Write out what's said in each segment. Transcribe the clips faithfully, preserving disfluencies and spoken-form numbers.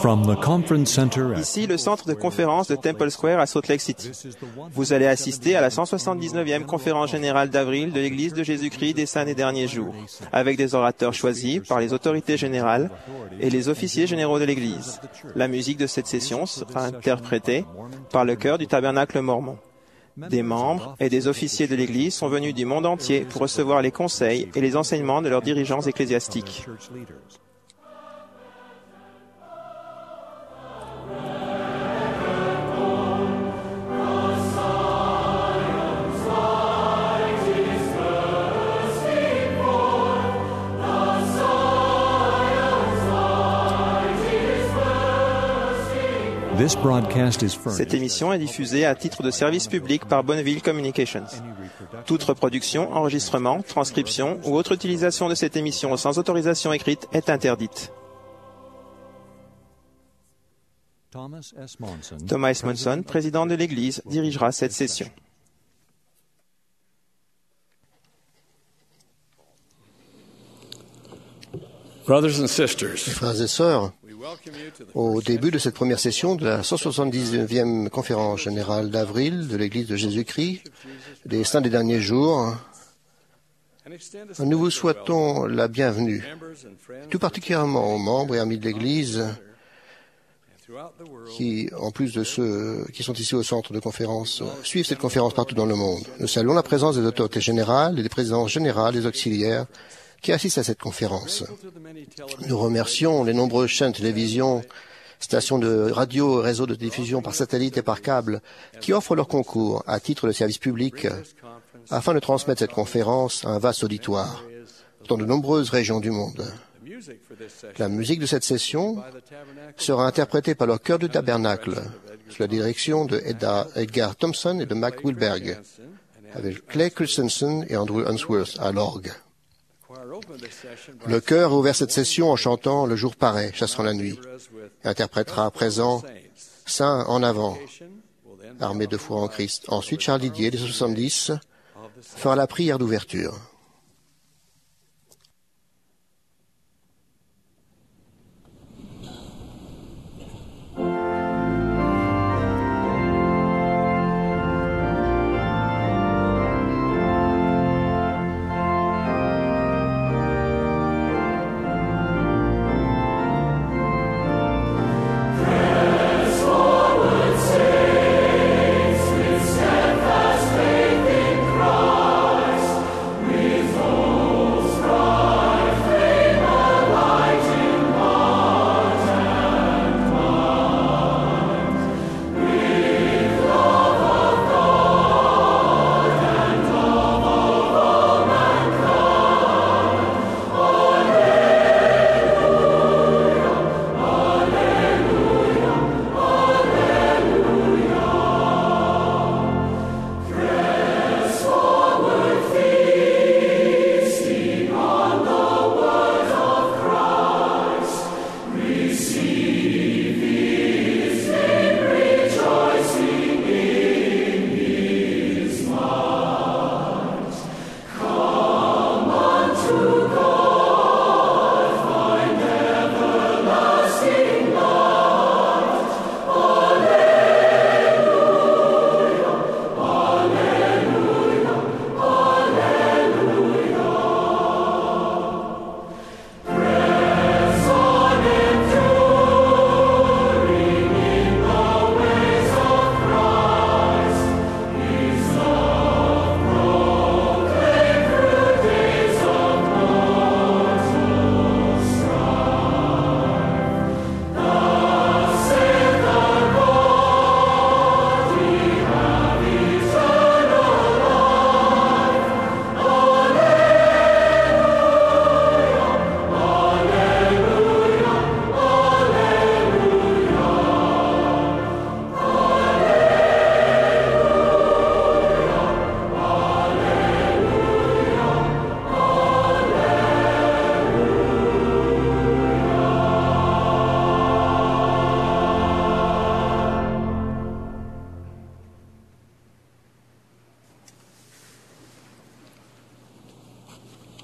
From the conference center at Ici, le centre de conférence de Temple Square à Salt Lake City. Vous allez assister à la cent soixante-dix-neuvième conférence générale d'avril de l'Église de Jésus-Christ des Saints des Derniers Jours, avec des orateurs choisis par les autorités générales et les officiers généraux de l'Église. La musique de cette session sera interprétée par le chœur du Tabernacle mormon. Des membres et des officiers de l'Église sont venus du monde entier pour recevoir les conseils et les enseignements de leurs dirigeants ecclésiastiques. This broadcast is furnished. Cette émission est diffusée à titre de service public par Bonneville Communications. Toute reproduction, enregistrement, transcription ou autre utilisation de cette émission sans autorisation écrite est interdite. Thomas S. Monson, Thomas S. Monson, président de l'Église, dirigera cette session. Brothers and sisters, Frères et sœurs, au début de cette première session de la cent soixante-dix-neuvième conférence générale d'avril de l'Église de Jésus-Christ, des Saints des Derniers Jours, nous vous souhaitons la bienvenue, tout particulièrement aux membres et amis de l'Église qui, en plus de ceux qui sont ici au centre de conférence, suivent cette conférence partout dans le monde. Nous saluons la présence des autorités générales et des présidences générales des auxiliaires qui assistent à cette conférence. Nous remercions les nombreuses chaînes de télévision, stations de radio et réseaux de diffusion par satellite et par câble qui offrent leur concours à titre de service public afin de transmettre cette conférence à un vaste auditoire dans de nombreuses régions du monde. La musique de cette session sera interprétée par le chœur du Tabernacle sous la direction de Edgar Thompson et de Mac Wilberg, avec Clay Christensen et Andrew Unsworth à l'orgue. Le chœur a ouvert cette session en chantant « Le jour paraît, chassant la nuit » et interprétera à présent « Saint en avant, armé de foi en Christ ». Ensuite, Charles Didier, des soixante-dix, fera la prière d'ouverture.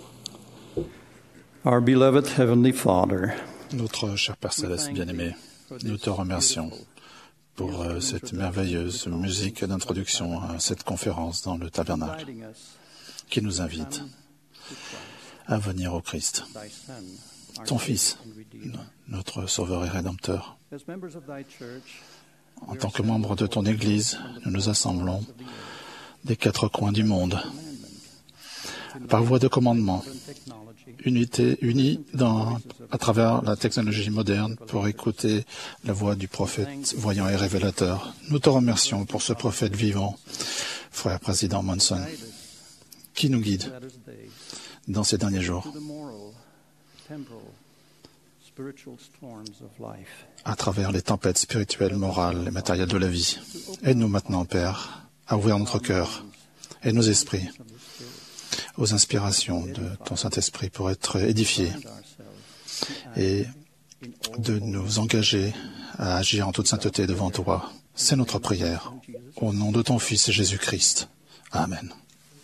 Our beloved Heavenly Father, Notre cher Père Céleste bien-aimé, Nous te remercions pour euh, cette merveilleuse musique d'introduction à cette conférence dans le tabernacle qui nous invite à venir au Christ, ton Fils, notre Sauveur et Rédempteur. En tant que membres de ton Église, nous nous assemblons des quatre coins du monde, par voie de commandement, unité, unis dans, à travers la technologie moderne pour écouter la voix du prophète voyant et révélateur. Nous te remercions pour ce prophète vivant, frère président Monson, qui nous guide dans ces derniers jours à travers les tempêtes spirituelles, morales et matérielles de la vie. Aide-nous maintenant, Père, à ouvrir notre cœur et nos esprits aux inspirations de ton Saint-Esprit pour être édifiés et de nous engager à agir en toute sainteté devant toi. C'est notre prière. Au nom de ton Fils Jésus-Christ. Amen.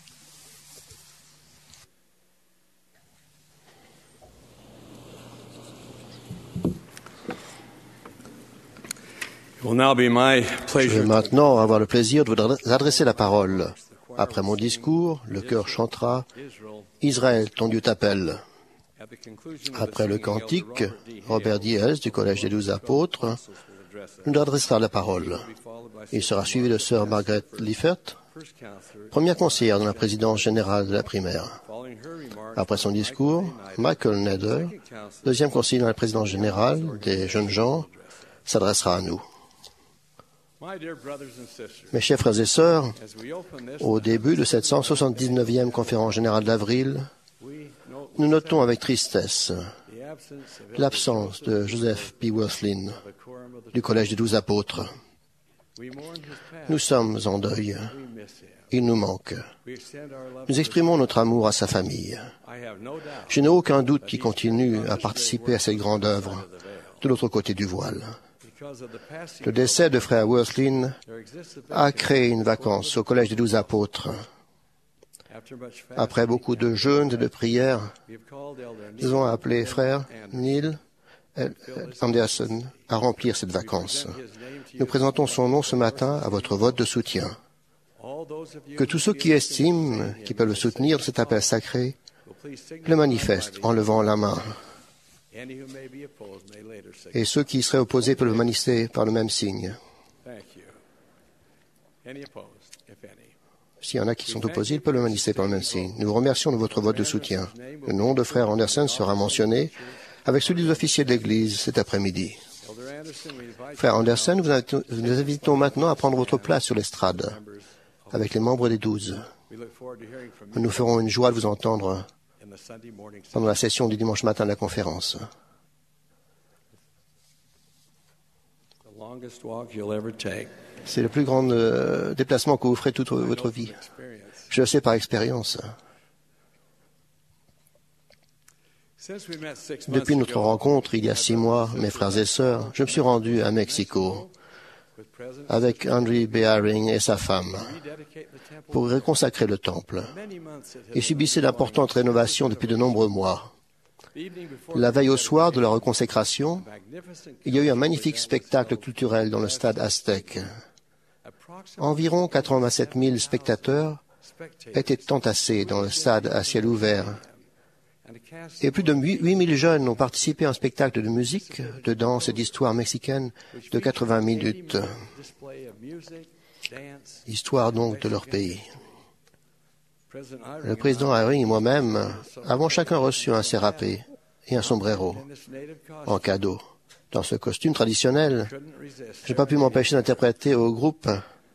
Je vais maintenant avoir le plaisir de vous adresser la parole. Après mon discours, le chœur chantera « Israël, ton Dieu t'appelle ». Après le cantique, Robert Diaz du Collège des Douze Apôtres nous adressera la parole. Il sera suivi de sœur Margaret Liffert, première conseillère dans la présidence générale de la primaire. Après son discours, Michael Nader, deuxième conseiller dans la présidence générale des jeunes gens, s'adressera à nous. Mes chers frères et sœurs, au début de cette cent soixante-dix-neuvième conférence générale d'avril, nous notons avec tristesse l'absence de Joseph P. Worthlin du Collège des Douze Apôtres. Nous sommes en deuil. Il nous manque. Nous exprimons notre amour à sa famille. Je n'ai aucun doute qu'il continue à participer à cette grande œuvre de l'autre côté du voile. Le décès de frère Worthlin a créé une vacance au Collège des Douze Apôtres. Après beaucoup de jeûnes et de prières, nous avons appelé frère Neil Anderson à remplir cette vacance. Nous présentons son nom ce matin à votre vote de soutien. Que tous ceux qui estiment qu'ils peuvent le soutenir de cet appel sacré le manifestent en levant la main. Et ceux qui seraient opposés peuvent le manifester par le même signe. S'il y en a qui sont opposés, ils peuvent le manifester par le même signe. Nous vous remercions de votre vote de soutien. Le nom de frère Anderson sera mentionné avec celui des officiers de l'Église cet après-midi. Frère Anderson, nous nous invitons maintenant à prendre votre place sur l'estrade avec les membres des douze. Nous nous ferons une joie de vous entendre pendant la session du dimanche matin de la conférence. C'est le plus grand euh, déplacement que vous ferez toute votre vie. Je le sais par expérience. Depuis notre rencontre, il y a six mois, mes frères et sœurs, je me suis rendu à Mexico avec Henry B. Haring et sa femme pour reconsacrer le temple. Ils subissaient d'importantes rénovations depuis de nombreux mois. La veille au soir de la reconsécration, il y a eu un magnifique spectacle culturel dans le stade aztèque. Environ quatre-vingt-sept mille spectateurs étaient entassés dans le stade à ciel ouvert. Et plus de huit mille jeunes ont participé à un spectacle de musique, de danse et d'histoire mexicaine de quatre-vingts minutes. Histoire donc de leur pays. Le président Haring et moi-même avons chacun reçu un sérapé et un sombrero en cadeau. Dans ce costume traditionnel, je n'ai pas pu m'empêcher d'interpréter au groupe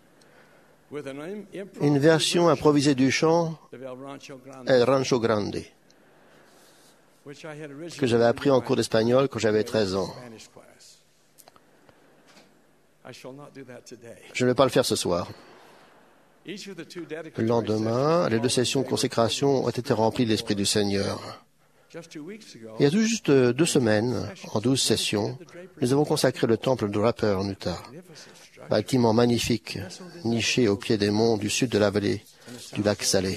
une version improvisée du chant El Rancho Grande, que j'avais appris en cours d'espagnol quand j'avais treize ans. Je ne vais pas le faire ce soir. Le lendemain, les deux sessions de consécration ont été remplies de l'Esprit du Seigneur. Il y a tout juste deux semaines, en douze sessions, nous avons consacré le temple de Draper en Utah. Bâtiment magnifique, niché au pied des monts du sud de la vallée du lac Salé.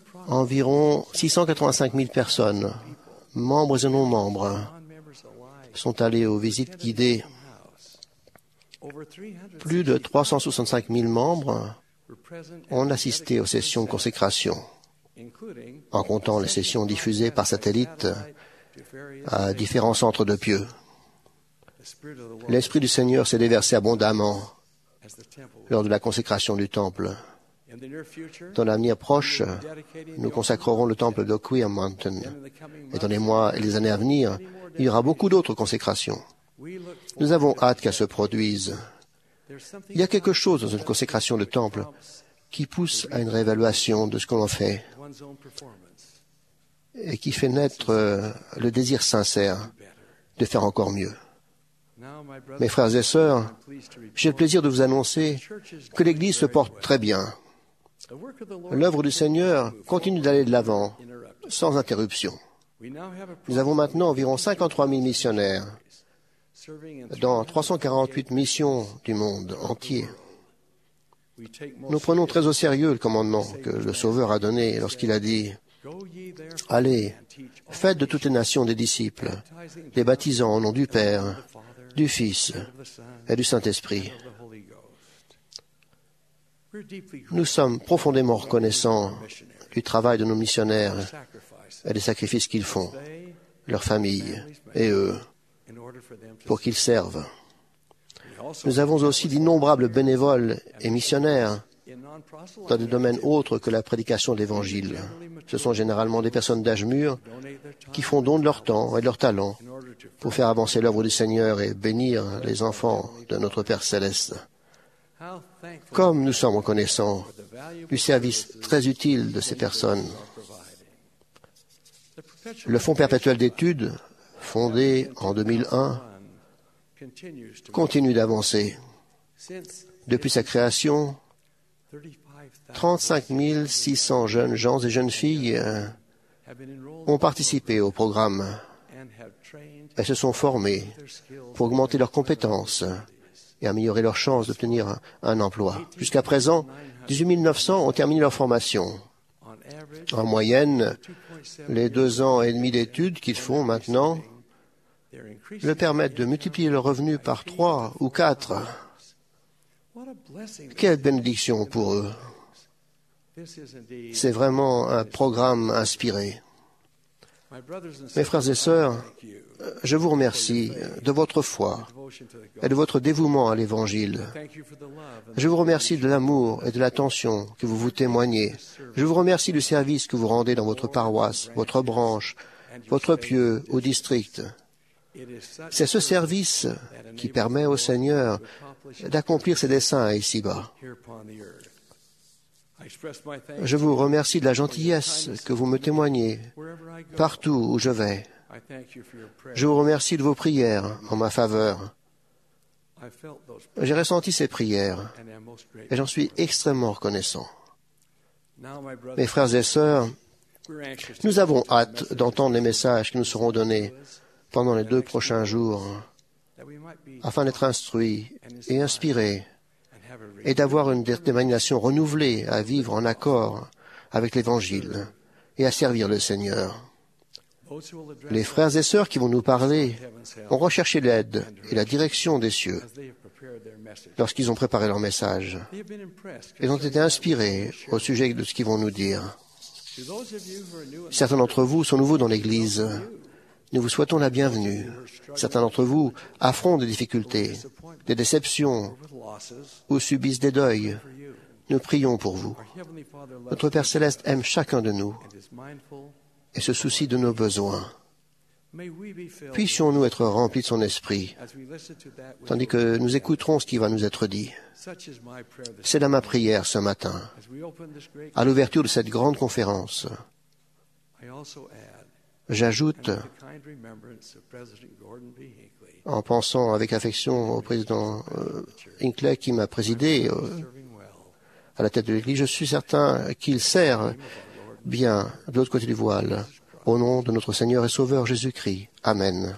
Environ six cent quatre-vingt-cinq mille personnes, membres et non-membres, sont allés aux visites guidées. Plus de trois cent soixante-cinq mille membres ont assisté aux sessions de consécration, en comptant les sessions diffusées par satellite à différents centres de pieux. L'Esprit du Seigneur s'est déversé abondamment lors de la consécration du temple. Dans l'avenir proche, nous consacrerons le temple de Queer Mountain. Et dans les mois et les années à venir, il y aura beaucoup d'autres consécrations. Nous avons hâte qu'elles se produisent. Il y a quelque chose dans une consécration de temple qui pousse à une réévaluation de ce que l'on fait et qui fait naître le désir sincère de faire encore mieux. Mes frères et sœurs, j'ai le plaisir de vous annoncer que l'Église se porte très bien. L'œuvre du Seigneur continue d'aller de l'avant, sans interruption. Nous avons maintenant environ cinquante-trois mille missionnaires dans trois cent quarante-huit missions du monde entier. Nous prenons très au sérieux le commandement que le Sauveur a donné lorsqu'il a dit « Allez, faites de toutes les nations des disciples, les baptisant au nom du Père, du Fils et du Saint-Esprit. » Nous sommes profondément reconnaissants du travail de nos missionnaires et des sacrifices qu'ils font, leurs familles et eux, pour qu'ils servent. Nous avons aussi d'innombrables bénévoles et missionnaires dans des domaines autres que la prédication de l'Évangile. Ce sont généralement des personnes d'âge mûr qui font don de leur temps et de leur talent pour faire avancer l'œuvre du Seigneur et bénir les enfants de notre Père céleste. Comme nous sommes reconnaissants du service très utile de ces personnes. Le Fonds perpétuel d'études, fondé en deux mille un, continue d'avancer. Depuis sa création, trente-cinq mille six cents jeunes gens et jeunes filles ont participé au programme et se sont formés pour augmenter leurs compétences et améliorer leurs chances d'obtenir un emploi. Jusqu'à présent, dix-huit mille neuf cents ont terminé leur formation. En moyenne, les deux ans et demi d'études qu'ils font maintenant leur permettent de multiplier leurs revenus par trois ou quatre. Quelle bénédiction pour eux! C'est vraiment un programme inspiré. Mes frères et sœurs, je vous remercie de votre foi et de votre dévouement à l'Évangile. Je vous remercie de l'amour et de l'attention que vous vous témoignez. Je vous remercie du service que vous rendez dans votre paroisse, votre branche, votre pieu ou district. C'est ce service qui permet au Seigneur d'accomplir ses desseins ici-bas. Je vous remercie de la gentillesse que vous me témoignez partout où je vais. Je vous remercie de vos prières en ma faveur. J'ai ressenti ces prières et j'en suis extrêmement reconnaissant. Mes frères et sœurs, nous avons hâte d'entendre les messages qui nous seront donnés pendant les deux prochains jours afin d'être instruits et inspirés et d'avoir une détermination renouvelée à vivre en accord avec l'Évangile et à servir le Seigneur. Les frères et sœurs qui vont nous parler ont recherché l'aide et la direction des cieux lorsqu'ils ont préparé leur message. Ils ont été inspirés au sujet de ce qu'ils vont nous dire. Certains d'entre vous sont nouveaux dans l'Église. Nous vous souhaitons la bienvenue. Certains d'entre vous affrontent des difficultés, des déceptions ou subissent des deuils. Nous prions pour vous. Notre Père céleste aime chacun de nous et se soucie de nos besoins. Puissions-nous être remplis de son esprit, tandis que nous écouterons ce qui va nous être dit. C'est là ma prière ce matin, à l'ouverture de cette grande conférence. J'ajoute, en pensant avec affection au président euh, Hinckley qui m'a présidé euh, à la tête de l'Église, je suis certain qu'il sert bien de l'autre côté du voile. Au nom de notre Seigneur et Sauveur Jésus-Christ. Amen.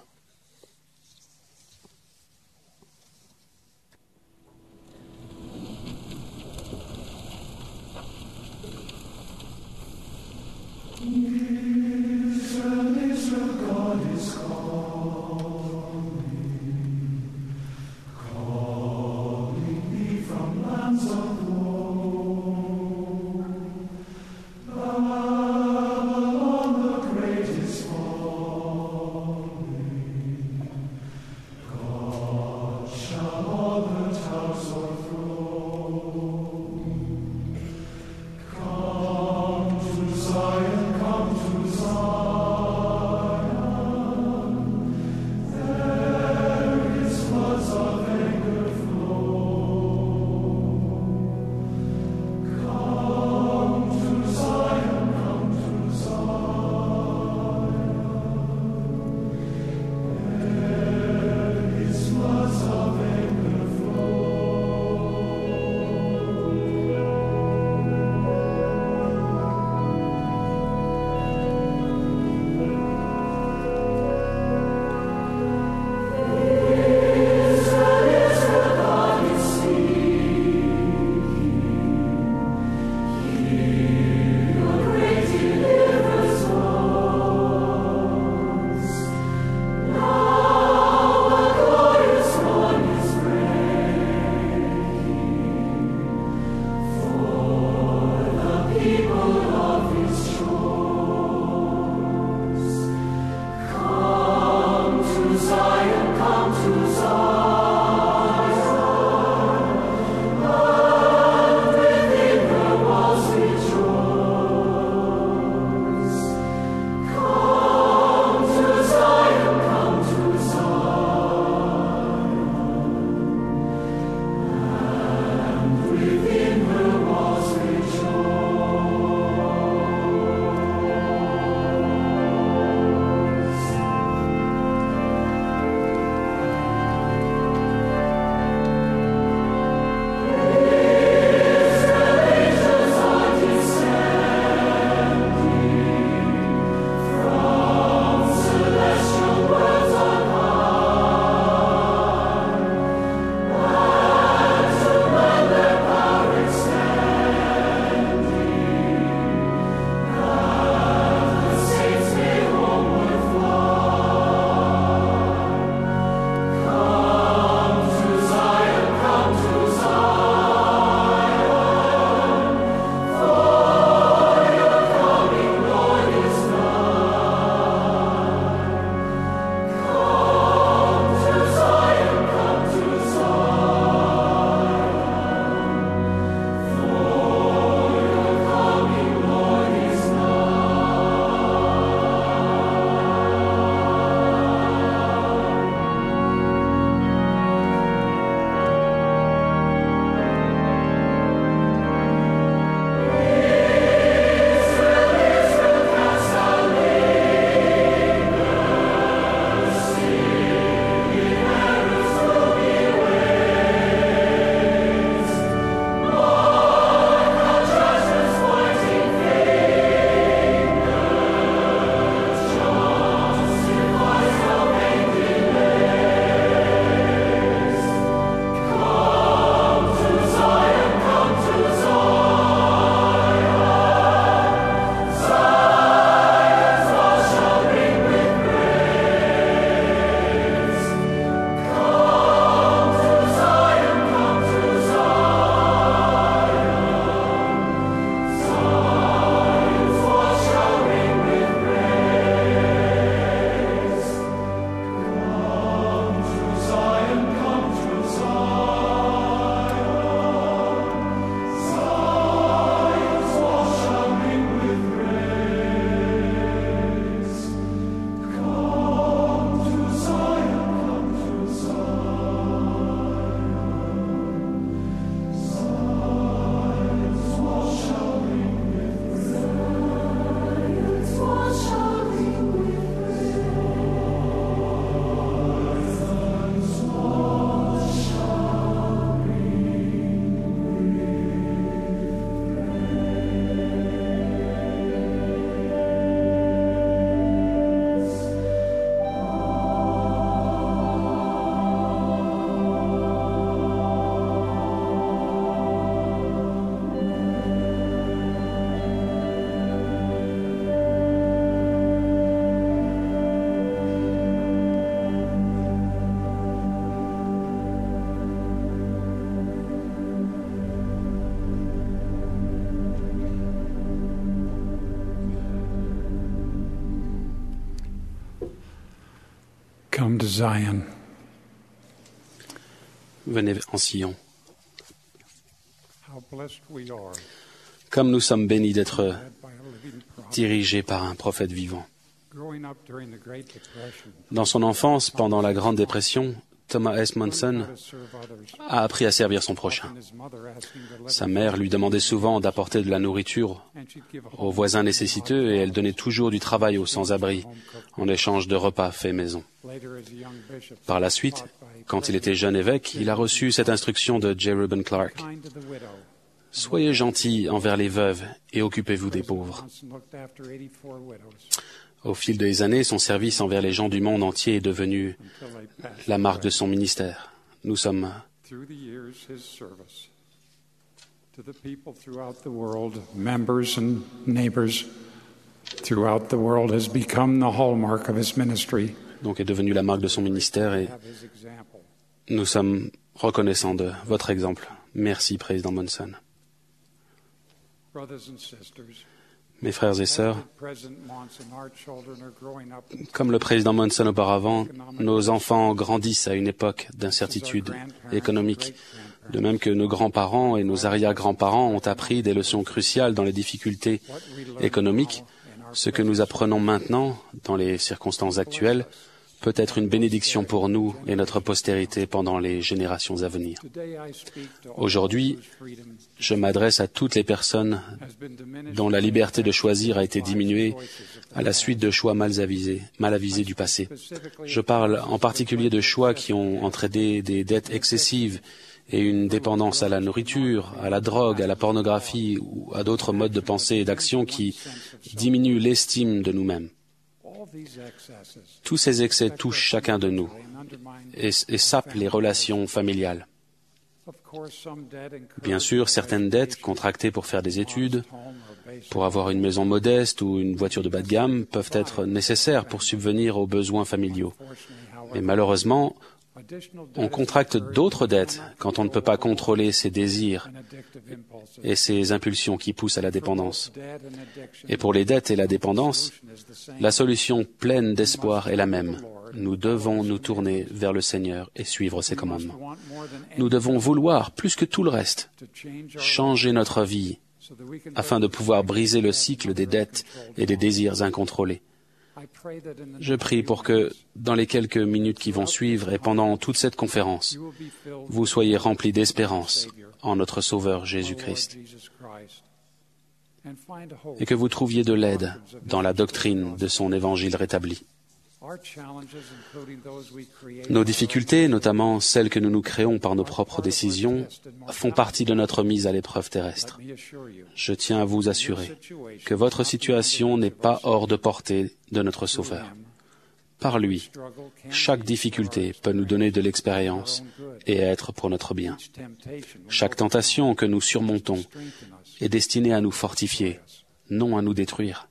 Come to Zion. Venez en Sion. How blessed we are, Comme nous sommes bénis d'être led by a living prophet. dirigés par un prophète vivant. Growing up during the Great Depression, Dans son enfance, pendant la Grande Dépression, Thomas S. Monson to serve others, a appris à servir son prochain. and his mother asked him to let Sa mère lui demandait souvent d'apporter de la nourriture and she'd give a aux voisins nécessiteux et elle donnait toujours du travail aux sans-abri en échange de repas faits maison. later as a young bishop. Par la suite, quand il était jeune évêque, il a reçu cette instruction de J. Reuben Clark. Kind to the widow. Soyez gentils envers les veuves et occupez-vous des pauvres. Monson looked after eighty-four widows Au fil des années, son service envers les gens du monde entier est devenu until they passed la marque de away. son ministère. Nous sommes Through the years, his service to the people throughout the world, members and neighbors throughout the world, has become the hallmark of his ministry. donc est devenu la marque de son ministère et Have his example. nous sommes reconnaissants de votre exemple. Merci, Président Monson. Brothers and sisters, Mes frères et sœurs, as did President Monson, our children are growing up comme le président Monson auparavant, nos enfants grandissent à une époque d'incertitude économique, de même que nos grands-parents et nos arrière-grands-parents ont appris des leçons cruciales dans les difficultés what we learn économiques. in our Ce que nous apprenons maintenant, dans les circonstances actuelles, peut être une bénédiction pour nous et notre postérité pendant les générations à venir. Today I speak to all Aujourd'hui, whose freedom je m'adresse à toutes les personnes has been diminished dont la liberté de choisir a été diminuée à la suite de choix mal avisés, mal avisés du passé. specifically Je parle en particulier de choix qui ont entraîné des dettes excessives et une dépendance à la nourriture, à la drogue, à la pornographie ou à d'autres modes de pensée et d'action qui diminuent l'estime de nous-mêmes. all these excesses Tous ces excès touchent chacun de nous and undermine. et, et sapent les relations familiales. Of course, some debt incurred Bien sûr, for certaines dettes education, contractées pour faire des études, home or basic pour avoir une maison modeste ou une voiture de bas de gamme peuvent être nécessaires pour subvenir aux besoins familiaux. Fortunately, Mais however, malheureusement, additional debt on is contracte incurred d'autres dettes quand on ne peut pas contrôler ses désirs and addictive impulses. et ses impulsions qui poussent à la dépendance. For both debt and addiction, Et pour les dettes et la dépendance, solution is the same. la solution pleine d'espoir est la même. Nous devons nous tourner vers le Seigneur et suivre ses We must commandements. want more than Nous devons anything vouloir, plus que tout le reste, to change our changer notre vie so that we can afin de pouvoir briser le cycle des dettes et des désirs incontrôlés. I pray that in the Je next prie few pour que, minutes, dans les quelques minutes qui vont suivre et pendant toute cette conférence, you will be filled vous with soyez the remplis Savior, d'espérance en notre Sauveur our Lord Jésus-Christ Jesus Christ, and find hope et que vous trouviez de l'aide dans la doctrine de son évangile rétabli. Our challenges, including those we create, Nos difficultés, notamment celles que nous nous créons par nos propres décisions, font partie de notre mise à l'épreuve terrestre. let me assure you, Je tiens à vous your assurer situation que votre situation n'est pas hors de portée de notre Sauveur. Par lui, struggle can chaque be difficulté peut nous donner de l'expérience et être pour notre bien. Chaque tentation que nous surmontons est destinée à nous fortifier, non à nous détruire.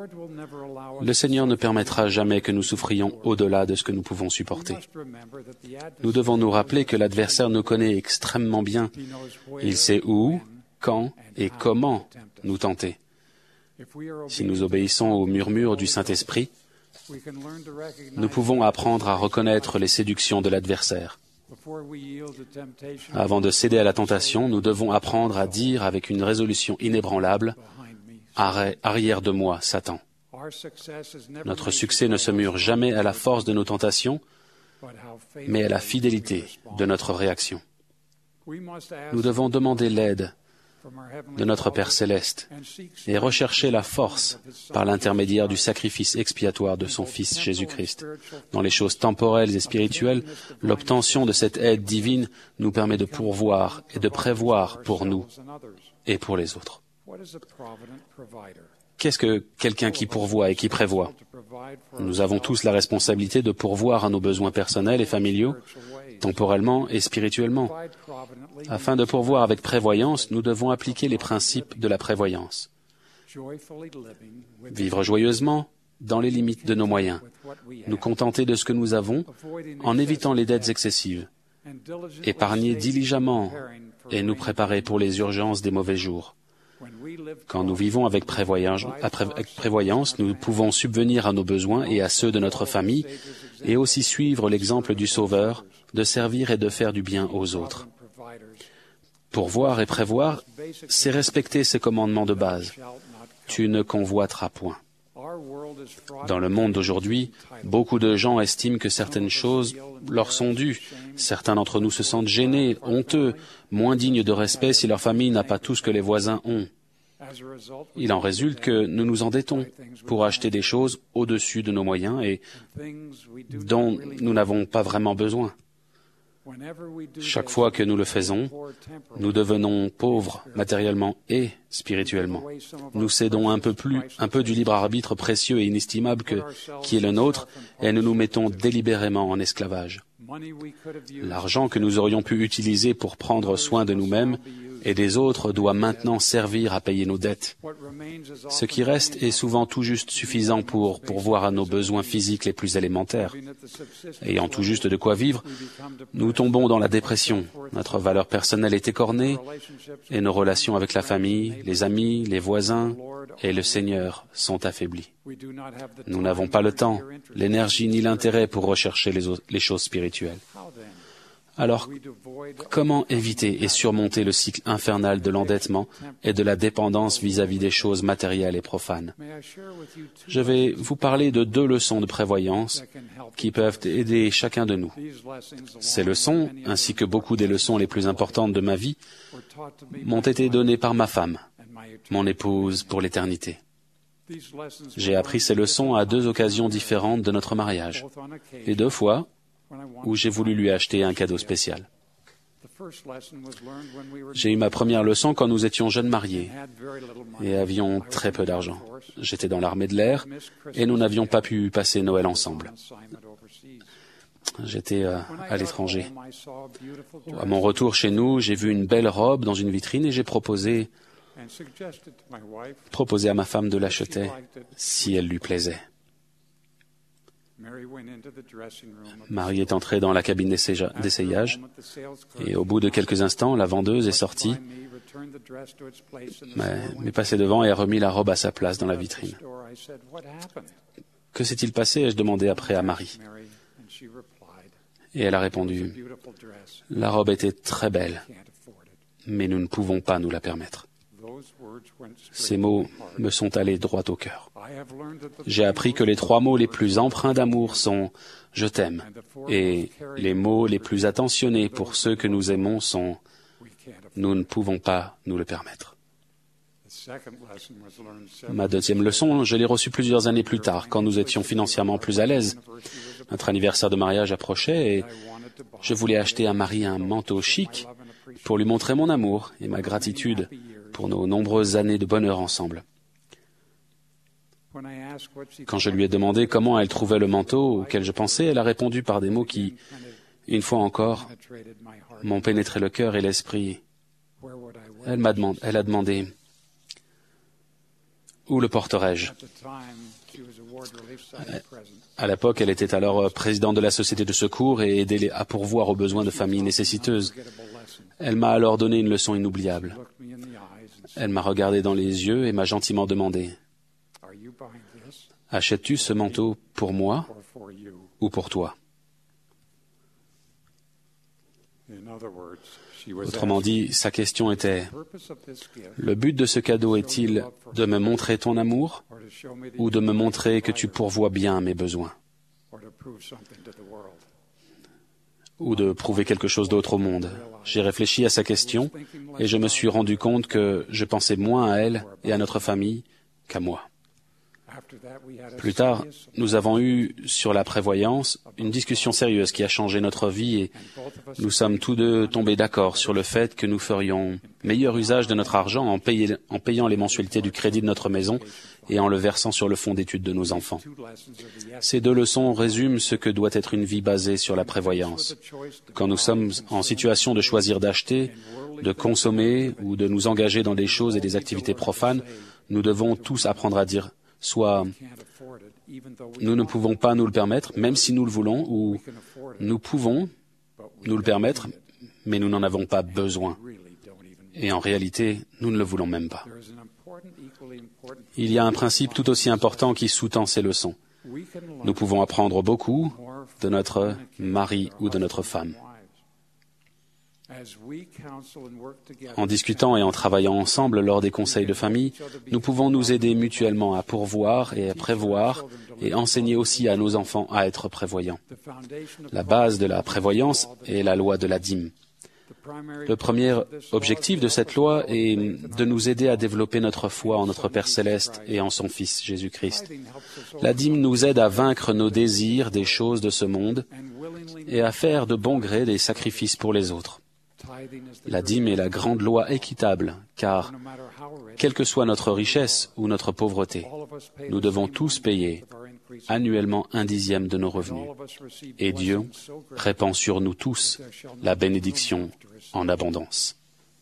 Le Seigneur ne permettra jamais que nous souffrions au-delà de ce que nous pouvons supporter. Nous devons nous rappeler que l'adversaire nous connaît extrêmement bien. Il sait où, quand et comment nous tenter. Si nous obéissons au murmure du Saint-Esprit, nous pouvons apprendre à reconnaître les séductions de l'adversaire. Avant de céder à la tentation, nous devons apprendre à dire avec une résolution inébranlable « Arrêt, arrière de moi, Satan ». Notre succès ne se mure jamais à la force de nos tentations, mais à la fidélité de notre réaction. Nous devons demander l'aide de notre Père céleste et rechercher la force par l'intermédiaire du sacrifice expiatoire de son Fils Jésus-Christ. Dans les choses temporelles et spirituelles, l'obtention de cette aide divine nous permet de pourvoir et de prévoir pour nous et pour les autres. Qu'est-ce que quelqu'un qui pourvoit et qui prévoit? Nous avons tous la responsabilité de pourvoir à nos besoins personnels et familiaux, temporellement et spirituellement. Afin de pourvoir avec prévoyance, nous devons appliquer les principes de la prévoyance. Vivre joyeusement dans les limites de nos moyens, nous contenter de ce que nous avons en évitant les dettes excessives, épargner diligemment et nous préparer pour les urgences des mauvais jours. Quand nous vivons avec prévoyance, avec prévoyance, nous pouvons subvenir à nos besoins et à ceux de notre famille et aussi suivre l'exemple du Sauveur, de servir et de faire du bien aux autres. Pourvoir et prévoir, c'est respecter ces commandements de base. Tu ne convoiteras point. Dans le monde d'aujourd'hui, beaucoup de gens estiment que certaines choses leur sont dues. Certains d'entre nous se sentent gênés, honteux, moins dignes de respect si leur famille n'a pas tout ce que les voisins ont. Il en résulte que nous nous endettons pour acheter des choses au-dessus de nos moyens et dont nous n'avons pas vraiment besoin. Chaque fois que nous le faisons, nous devenons pauvres matériellement et spirituellement. Nous cédons un peu plus, un peu du libre arbitre précieux et inestimable que, qui est le nôtre, et nous nous mettons délibérément en esclavage. L'argent que nous aurions pu utiliser pour prendre soin de nous-mêmes et des autres doit maintenant servir à payer nos dettes. Ce qui reste est souvent tout juste suffisant pour pourvoir à nos besoins physiques les plus élémentaires. Ayant tout juste de quoi vivre, nous tombons dans la dépression. Notre valeur personnelle est écornée et nos relations avec la famille, les amis, les voisins et le Seigneur sont affaiblis. Nous n'avons pas le temps, l'énergie ni l'intérêt pour rechercher les, les choses spirituelles. Alors, comment éviter et surmonter le cycle infernal de l'endettement et de la dépendance vis-à-vis des choses matérielles et profanes? Je vais vous parler de deux leçons de prévoyance qui peuvent aider chacun de nous. Ces leçons, ainsi que beaucoup des leçons les plus importantes de ma vie, m'ont été données par ma femme, mon épouse pour l'éternité. J'ai appris ces leçons à deux occasions différentes de notre mariage, et deux fois où j'ai voulu lui acheter un cadeau spécial. J'ai eu ma première leçon quand nous étions jeunes mariés et avions très peu d'argent. J'étais dans l'armée de l'air et nous n'avions pas pu passer Noël ensemble. J'étais euh, à l'étranger. À mon retour chez nous, j'ai vu une belle robe dans une vitrine et j'ai proposé, proposé à ma femme de l'acheter si elle lui plaisait. Marie est entrée dans la cabine d'essayage et au bout de quelques instants, la vendeuse est sortie, m'est passée devant et a remis la robe à sa place dans la vitrine. Que s'est-il passé? Ai-je demandé après à Marie. Et elle a répondu, la robe était très belle, mais nous ne pouvons pas nous la permettre. Ces mots me sont allés droit au cœur. J'ai appris que les trois mots les plus empreints d'amour sont « je t'aime » et les mots les plus attentionnés pour ceux que nous aimons sont « nous ne pouvons pas nous le permettre ». Ma deuxième leçon, je l'ai reçue plusieurs années plus tard, quand nous étions financièrement plus à l'aise. Notre anniversaire de mariage approchait et je voulais acheter à Marie un manteau chic pour lui montrer mon amour et ma gratitude pour nos nombreuses années de bonheur ensemble. Quand je lui ai demandé comment elle trouvait le manteau auquel je pensais, elle a répondu par des mots qui, une fois encore, m'ont pénétré le cœur et l'esprit. Elle m'a demandé, elle a demandé « Où le porterai-je » À l'époque, elle était alors présidente de la Société de secours et aidait à pourvoir aux besoins de familles nécessiteuses. Elle m'a alors donné une leçon inoubliable. Elle m'a regardé dans les yeux et m'a gentiment demandé « Achètes-tu ce manteau pour moi ou pour toi ?» Autrement dit, sa question était « Le but de ce cadeau est-il de me montrer ton amour ou de me montrer que tu pourvois bien à mes besoins ou de prouver quelque chose d'autre au monde ?» J'ai réfléchi à sa question et je me suis rendu compte que je pensais moins à elle et à notre famille qu'à moi. Plus tard, nous avons eu sur la prévoyance une discussion sérieuse qui a changé notre vie et nous sommes tous deux tombés d'accord sur le fait que nous ferions meilleur usage de notre argent en, payer, en payant les mensualités du crédit de notre maison et en le versant sur le fonds d'études de nos enfants. Ces deux leçons résument ce que doit être une vie basée sur la prévoyance. Quand nous sommes en situation de choisir d'acheter, de consommer ou de nous engager dans des choses et des activités profanes, nous devons tous apprendre à dire soit nous ne pouvons pas nous le permettre, même si nous le voulons, ou nous pouvons nous le permettre, mais nous n'en avons pas besoin. Et en réalité, nous ne le voulons même pas. Il y a un principe tout aussi important qui sous-tend ces leçons. Nous pouvons apprendre beaucoup de notre mari ou de notre femme. En discutant et en travaillant ensemble lors des conseils de famille, nous pouvons nous aider mutuellement à pourvoir et à prévoir et enseigner aussi à nos enfants à être prévoyants. La base de la prévoyance est la loi de la dîme. Le premier objectif de cette loi est de nous aider à développer notre foi en notre Père céleste et en son Fils Jésus-Christ. La dîme nous aide à vaincre nos désirs des choses de ce monde et à faire de bon gré des sacrifices pour les autres. La dîme est la grande loi équitable, car, quelle que soit notre richesse ou notre pauvreté, nous devons tous payer annuellement un dixième de nos revenus. Et Dieu répand sur nous tous la bénédiction en abondance.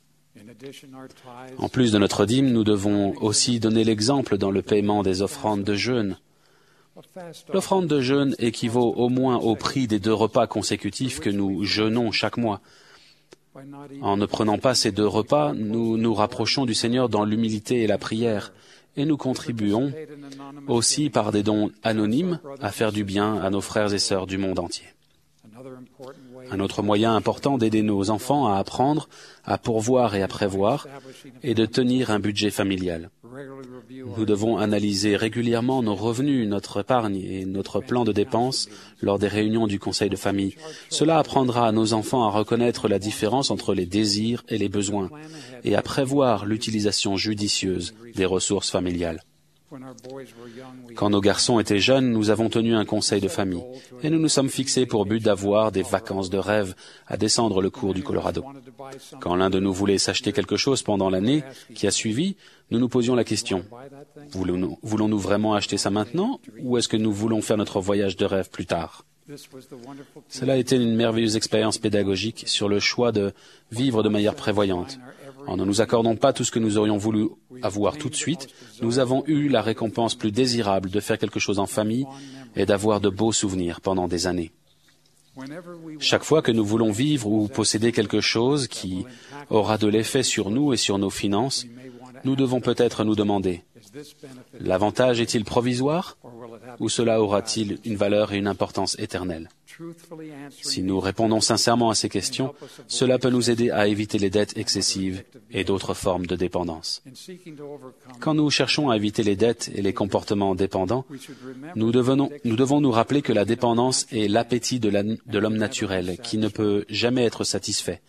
En plus de notre dîme, nous devons aussi donner l'exemple dans le paiement des offrandes de jeûne. L'offrande de jeûne équivaut au moins au prix des deux repas consécutifs que nous jeûnons chaque mois. En ne prenant pas ces deux repas, nous nous rapprochons du Seigneur dans l'humilité et la prière, et nous contribuons aussi par des dons anonymes à faire du bien à nos frères et sœurs du monde entier. Un autre moyen important d'aider nos enfants à apprendre, à pourvoir et à prévoir est de tenir un budget familial. Nous devons analyser régulièrement nos revenus, notre épargne et notre plan de dépenses lors des réunions du conseil de famille. Cela apprendra à nos enfants à reconnaître la différence entre les désirs et les besoins et à prévoir l'utilisation judicieuse des ressources familiales. Quand nos garçons étaient jeunes, nous avons tenu un conseil de famille et nous nous sommes fixés pour but d'avoir des vacances de rêve à descendre le cours du Colorado. Quand l'un de nous voulait s'acheter quelque chose pendant l'année qui a suivi, nous nous posions la question, voulons-nous, voulons-nous vraiment acheter ça maintenant ou est-ce que nous voulons faire notre voyage de rêve plus tard? Cela a été une merveilleuse expérience pédagogique sur le choix de vivre de manière prévoyante. En ne nous accordant pas tout ce que nous aurions voulu avoir tout de suite, nous avons eu la récompense plus désirable de faire quelque chose en famille et d'avoir de beaux souvenirs pendant des années. Chaque fois que nous voulons vivre ou posséder quelque chose qui aura de l'effet sur nous et sur nos finances, nous devons peut-être nous demander, l'avantage est-il provisoire ou cela aura-t-il une valeur et une importance éternelle? Si nous répondons sincèrement à ces questions, cela peut nous aider à éviter les dettes excessives et d'autres formes de dépendance. Quand nous cherchons à éviter les dettes et les comportements dépendants, nous, devenons, nous devons nous rappeler que la dépendance est l'appétit de, la, de l'homme naturel qui ne peut jamais être satisfait.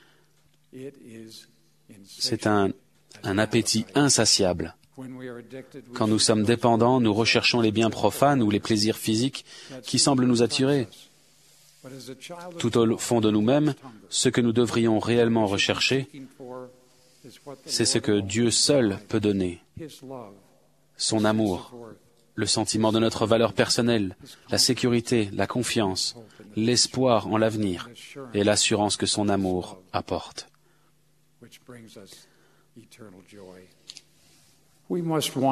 C'est un, un appétit insatiable. Quand nous sommes dépendants, nous recherchons les biens profanes ou les plaisirs physiques qui semblent nous attirer. Tout au fond de nous-mêmes, ce que nous devrions réellement rechercher, c'est ce que Dieu seul peut donner, son amour, le sentiment de notre valeur personnelle, la sécurité, la confiance, l'espoir en l'avenir et l'assurance que son amour apporte. Nous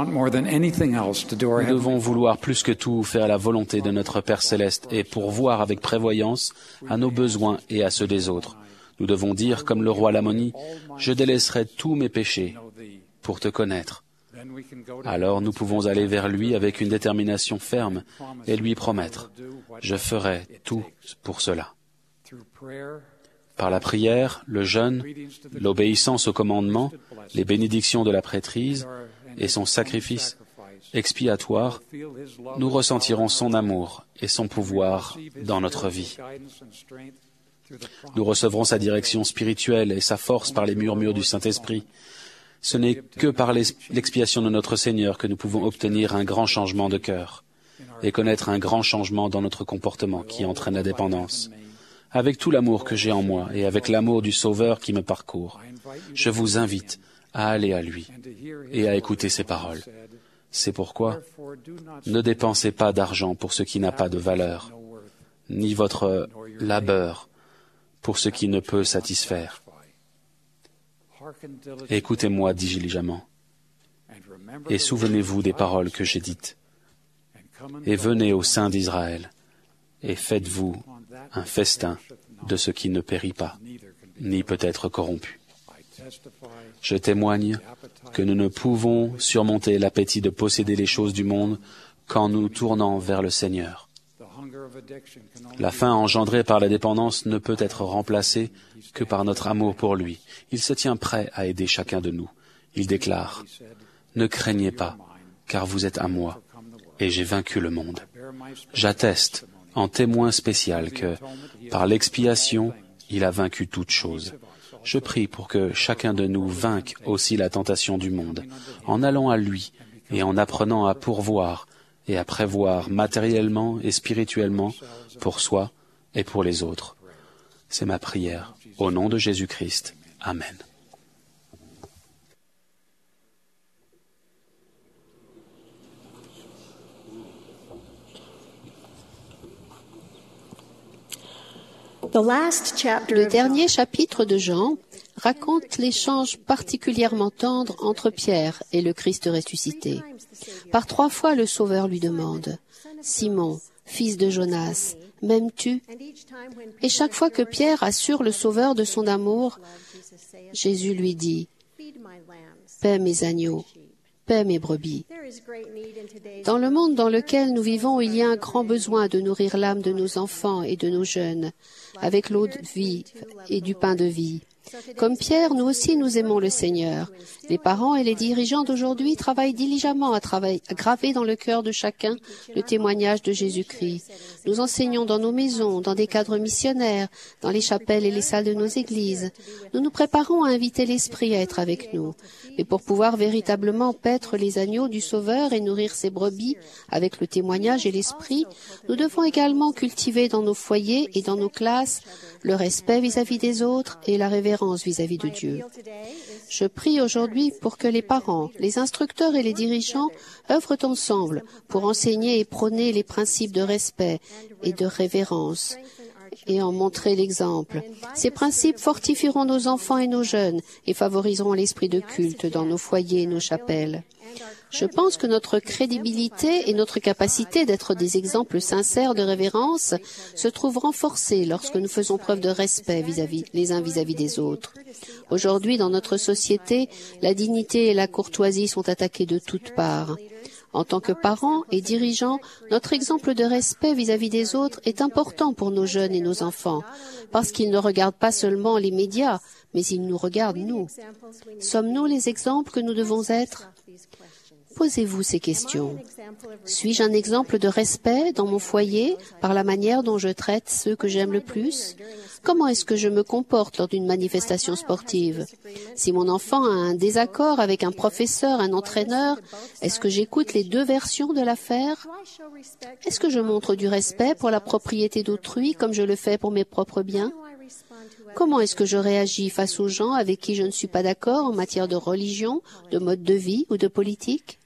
devons vouloir plus que tout faire la volonté de notre Père céleste et pourvoir avec prévoyance à nos besoins et à ceux des autres. Nous devons dire, comme le roi Lamoni, « Je délaisserai tous mes péchés pour te connaître ». Alors nous pouvons aller vers lui avec une détermination ferme et lui promettre, « Je ferai tout pour cela ». Par la prière, le jeûne, l'obéissance aux commandements, les bénédictions de la prêtrise et son sacrifice expiatoire, nous ressentirons son amour et son pouvoir dans notre vie. Nous recevrons sa direction spirituelle et sa force par les murmures du Saint-Esprit. Ce n'est que par l'expiation de notre Seigneur que nous pouvons obtenir un grand changement de cœur et connaître un grand changement dans notre comportement qui entraîne la dépendance. Avec tout l'amour que j'ai en moi et avec l'amour du Sauveur qui me parcourt, je vous invite à aller à lui et à écouter ses paroles. C'est pourquoi ne dépensez pas d'argent pour ce qui n'a pas de valeur, ni votre labeur pour ce qui ne peut satisfaire. Écoutez-moi diligemment et souvenez-vous des paroles que j'ai dites. Et venez au sein d'Israël et faites-vous un festin de ce qui ne périt pas, ni peut être corrompu. Je témoigne que nous ne pouvons surmonter l'appétit de posséder les choses du monde qu'en nous tournant vers le Seigneur. La faim engendrée par la dépendance ne peut être remplacée que par notre amour pour lui. Il se tient prêt à aider chacun de nous. Il déclare, « Ne craignez pas, car vous êtes à moi, et j'ai vaincu le monde. » J'atteste, en témoin spécial, que, par l'expiation, il a vaincu toutes choses. Je prie pour que chacun de nous vainque aussi la tentation du monde, en allant à lui et en apprenant à pourvoir et à prévoir matériellement et spirituellement pour soi et pour les autres. C'est ma prière, au nom de Jésus-Christ. Amen. Le dernier chapitre de Jean raconte l'échange particulièrement tendre entre Pierre et le Christ ressuscité. Par trois fois, le Sauveur lui demande, « Simon, fils de Jonas, m'aimes-tu » Et chaque fois que Pierre assure le Sauveur de son amour, Jésus lui dit, « Paie mes agneaux, paie mes brebis. » Dans le monde dans lequel nous vivons, il y a un grand besoin de nourrir l'âme de nos enfants et de nos jeunes avec l'eau de vie et du pain de vie. Comme Pierre, nous aussi nous aimons le Seigneur. Les parents et les dirigeants d'aujourd'hui travaillent diligemment à, travailler, à graver dans le cœur de chacun le témoignage de Jésus-Christ. Nous enseignons dans nos maisons, dans des cadres missionnaires, dans les chapelles et les salles de nos églises. Nous nous préparons à inviter l'Esprit à être avec nous. Mais pour pouvoir véritablement paître les agneaux du Sauveur et nourrir ses brebis avec le témoignage et l'Esprit, nous devons également cultiver dans nos foyers et dans nos classes le respect vis-à-vis des autres et la révérence vis-à-vis de Dieu. Je prie aujourd'hui pour que les parents, les instructeurs et les dirigeants œuvrent ensemble pour enseigner et prôner les principes de respect et de révérence et en montrer l'exemple. Ces principes fortifieront nos enfants et nos jeunes et favoriseront l'esprit de culte dans nos foyers et nos chapelles. Je pense que notre crédibilité et notre capacité d'être des exemples sincères de révérence se trouvent renforcées lorsque nous faisons preuve de respect vis-à-vis, les uns vis-à-vis des autres. Aujourd'hui, dans notre société, la dignité et la courtoisie sont attaquées de toutes parts. En tant que parents et dirigeants, notre exemple de respect vis-à-vis des autres est important pour nos jeunes et nos enfants, parce qu'ils ne regardent pas seulement les médias, mais ils nous regardent nous. Sommes-nous les exemples que nous devons être ? Posez-vous ces questions. Suis-je un exemple de respect dans mon foyer par la manière dont je traite ceux que j'aime le plus? Comment est-ce que je me comporte lors d'une manifestation sportive? Si mon enfant a un désaccord avec un professeur, un entraîneur, est-ce que j'écoute les deux versions de l'affaire? Est-ce que je montre du respect pour la propriété d'autrui comme je le fais pour mes propres biens? Comment est-ce que je réagis face aux gens avec qui je ne suis pas d'accord en matière de religion, de mode de vie ou de politique?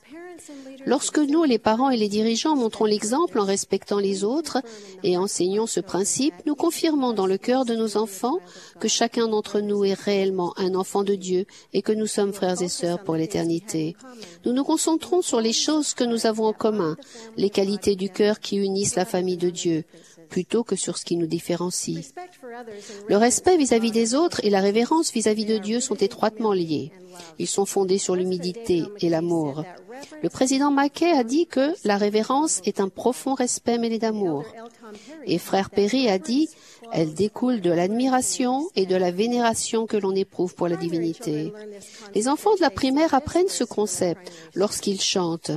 Lorsque nous, les parents et les dirigeants, montrons l'exemple en respectant les autres et enseignons ce principe, nous confirmons dans le cœur de nos enfants que chacun d'entre nous est réellement un enfant de Dieu et que nous sommes frères et sœurs pour l'éternité. Nous nous concentrons sur les choses que nous avons en commun, les qualités du cœur qui unissent la famille de Dieu, plutôt que sur ce qui nous différencie. Le respect vis-à-vis des autres et la révérence vis-à-vis de Dieu sont étroitement liés. Ils sont fondés sur l'humilité et l'amour. Le président Mackay a dit que la révérence est un profond respect mêlé d'amour. Et frère Perry a dit, elle découle de l'admiration et de la vénération que l'on éprouve pour la divinité. Les enfants de la primaire apprennent ce concept lorsqu'ils chantent.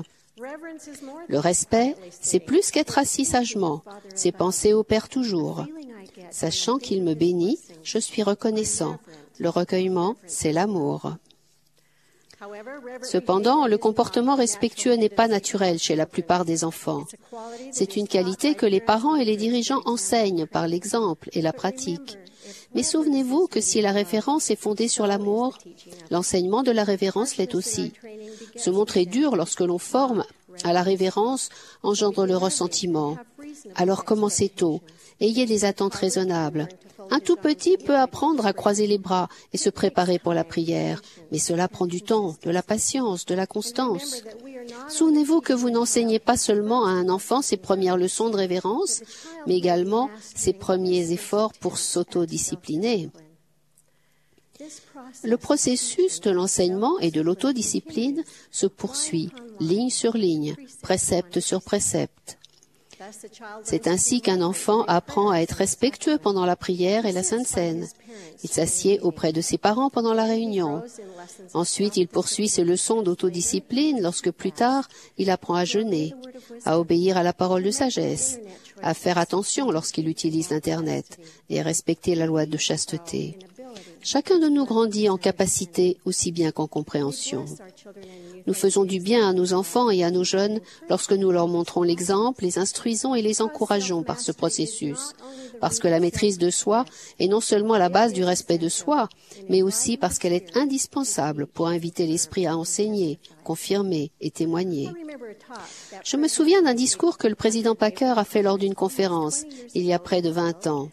Le respect, c'est plus qu'être assis sagement, c'est penser au Père toujours. Sachant qu'il me bénit, je suis reconnaissant. Le recueillement, c'est l'amour. Cependant, le comportement respectueux n'est pas naturel chez la plupart des enfants. C'est une qualité que les parents et les dirigeants enseignent par l'exemple et la pratique. Mais souvenez-vous que si la référence est fondée sur l'amour, l'enseignement de la révérence l'est aussi. Se montrer dur lorsque l'on forme à la révérence engendre le ressentiment. Alors commencez tôt, ayez des attentes raisonnables. Un tout petit peut apprendre à croiser les bras et se préparer pour la prière, mais cela prend du temps, de la patience, de la constance. Souvenez-vous que vous n'enseignez pas seulement à un enfant ses premières leçons de révérence, mais également ses premiers efforts pour s'autodiscipliner. Le processus de l'enseignement et de l'autodiscipline se poursuit, ligne sur ligne, précepte sur précepte. C'est ainsi qu'un enfant apprend à être respectueux pendant la prière et la Sainte Seine. Il s'assied auprès de ses parents pendant la réunion. Ensuite, il poursuit ses leçons d'autodiscipline lorsque plus tard, il apprend à jeûner, à obéir à la parole de sagesse, à faire attention lorsqu'il utilise l'Internet et à respecter la loi de chasteté. Chacun de nous grandit en capacité aussi bien qu'en compréhension. Nous faisons du bien à nos enfants et à nos jeunes lorsque nous leur montrons l'exemple, les instruisons et les encourageons par ce processus, parce que la maîtrise de soi est non seulement la base du respect de soi, mais aussi parce qu'elle est indispensable pour inviter l'esprit à enseigner, confirmer et témoigner. Je me souviens d'un discours que le président Packer a fait lors d'une conférence, il y a près de vingt ans.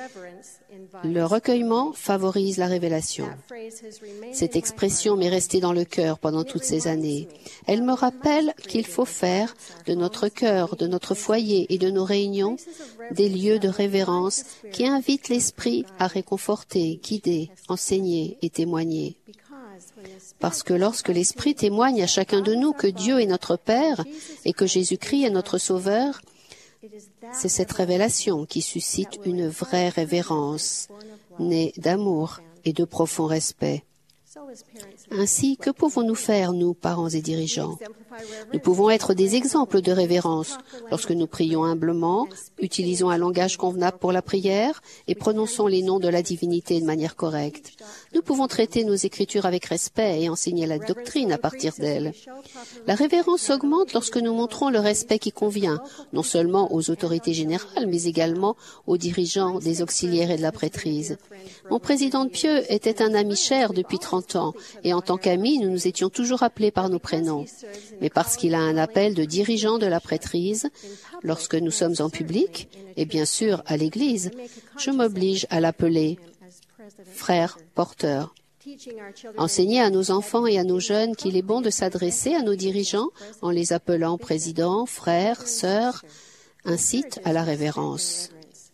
Le recueillement favorise la révélation. Cette expression m'est restée dans le cœur pendant toutes ces années. Elle me rappelle qu'il faut faire de notre cœur, de notre foyer et de nos réunions des lieux de révérence qui invitent l'esprit à réconforter, guider, enseigner et témoigner. Parce que lorsque l'esprit témoigne à chacun de nous que Dieu est notre Père et que Jésus-Christ est notre Sauveur, c'est cette révélation qui suscite une vraie révérence, née d'amour et de profond respect. Ainsi, que pouvons-nous faire, nous, parents et dirigeants? Nous pouvons être des exemples de révérence lorsque nous prions humblement, utilisons un langage convenable pour la prière et prononçons les noms de la divinité de manière correcte. Nous pouvons traiter nos écritures avec respect et enseigner la doctrine à partir d'elles. La révérence augmente lorsque nous montrons le respect qui convient, non seulement aux autorités générales, mais également aux dirigeants, des auxiliaires et de la prêtrise. Mon président de Pieux était un ami cher depuis trente ans, et en tant qu'amis, nous nous étions toujours appelés par nos prénoms. Mais parce qu'il a un appel de dirigeant de la prêtrise, lorsque nous sommes en public, et bien sûr à l'Église, je m'oblige à l'appeler frère porteur. Enseigner à nos enfants et à nos jeunes qu'il est bon de s'adresser à nos dirigeants en les appelant président, frère, sœur, incite à la révérence.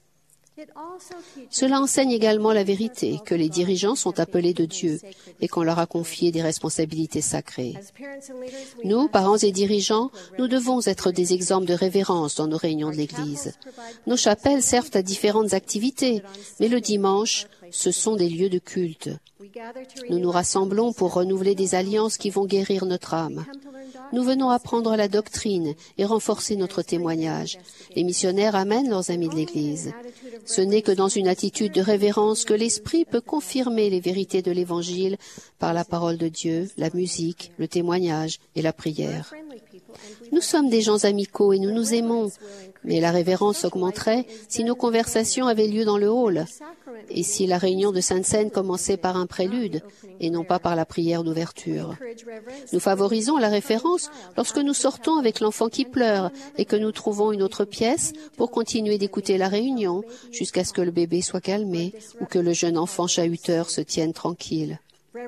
Cela enseigne également la vérité, que les dirigeants sont appelés de Dieu et qu'on leur a confié des responsabilités sacrées. Nous, parents et dirigeants, nous devons être des exemples de révérence dans nos réunions de l'Église. Nos chapelles servent à différentes activités, mais le dimanche, ce sont des lieux de culte. Nous nous rassemblons pour renouveler des alliances qui vont guérir notre âme. Nous venons apprendre la doctrine et renforcer notre témoignage. Les missionnaires amènent leurs amis de l'Église. Ce n'est que dans une attitude de révérence que l'Esprit peut confirmer les vérités de l'Évangile par la parole de Dieu, la musique, le témoignage et la prière. Nous sommes des gens amicaux et nous nous aimons, mais la révérence augmenterait si nos conversations avaient lieu dans le hall et si la réunion de Sainte Seine commençait par un prélude et non pas par la prière d'ouverture. Nous favorisons la référence lorsque nous sortons avec l'enfant qui pleure et que nous trouvons une autre pièce pour continuer d'écouter la réunion jusqu'à ce que le bébé soit calmé ou que le jeune enfant chahuteur se tienne tranquille.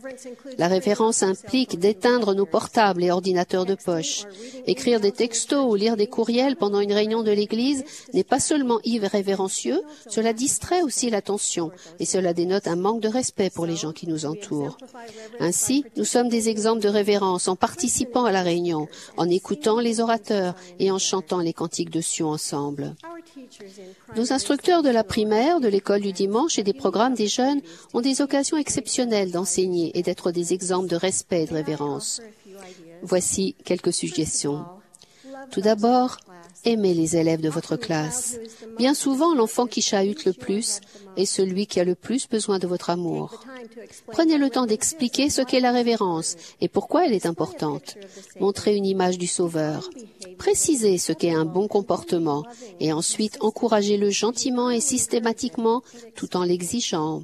La révérence implique d'éteindre nos portables et ordinateurs de poche. Écrire des textos ou lire des courriels pendant une réunion de l'Église n'est pas seulement irrévérencieux, cela distrait aussi l'attention et cela dénote un manque de respect pour les gens qui nous entourent. Ainsi, nous sommes des exemples de révérence en participant à la réunion, en écoutant les orateurs et en chantant les cantiques de Sion ensemble. Nos instructeurs de la primaire, de l'école du dimanche et des programmes des jeunes ont des occasions exceptionnelles d'enseigner et d'être des exemples de respect et de révérence. Voici quelques suggestions. Tout d'abord, aimez les élèves de votre classe. Bien souvent, l'enfant qui chahute le plus est celui qui a le plus besoin de votre amour. Prenez le temps d'expliquer ce qu'est la révérence et pourquoi elle est importante. Montrez une image du Sauveur. Précisez ce qu'est un bon comportement et ensuite encouragez-le gentiment et systématiquement tout en l'exigeant.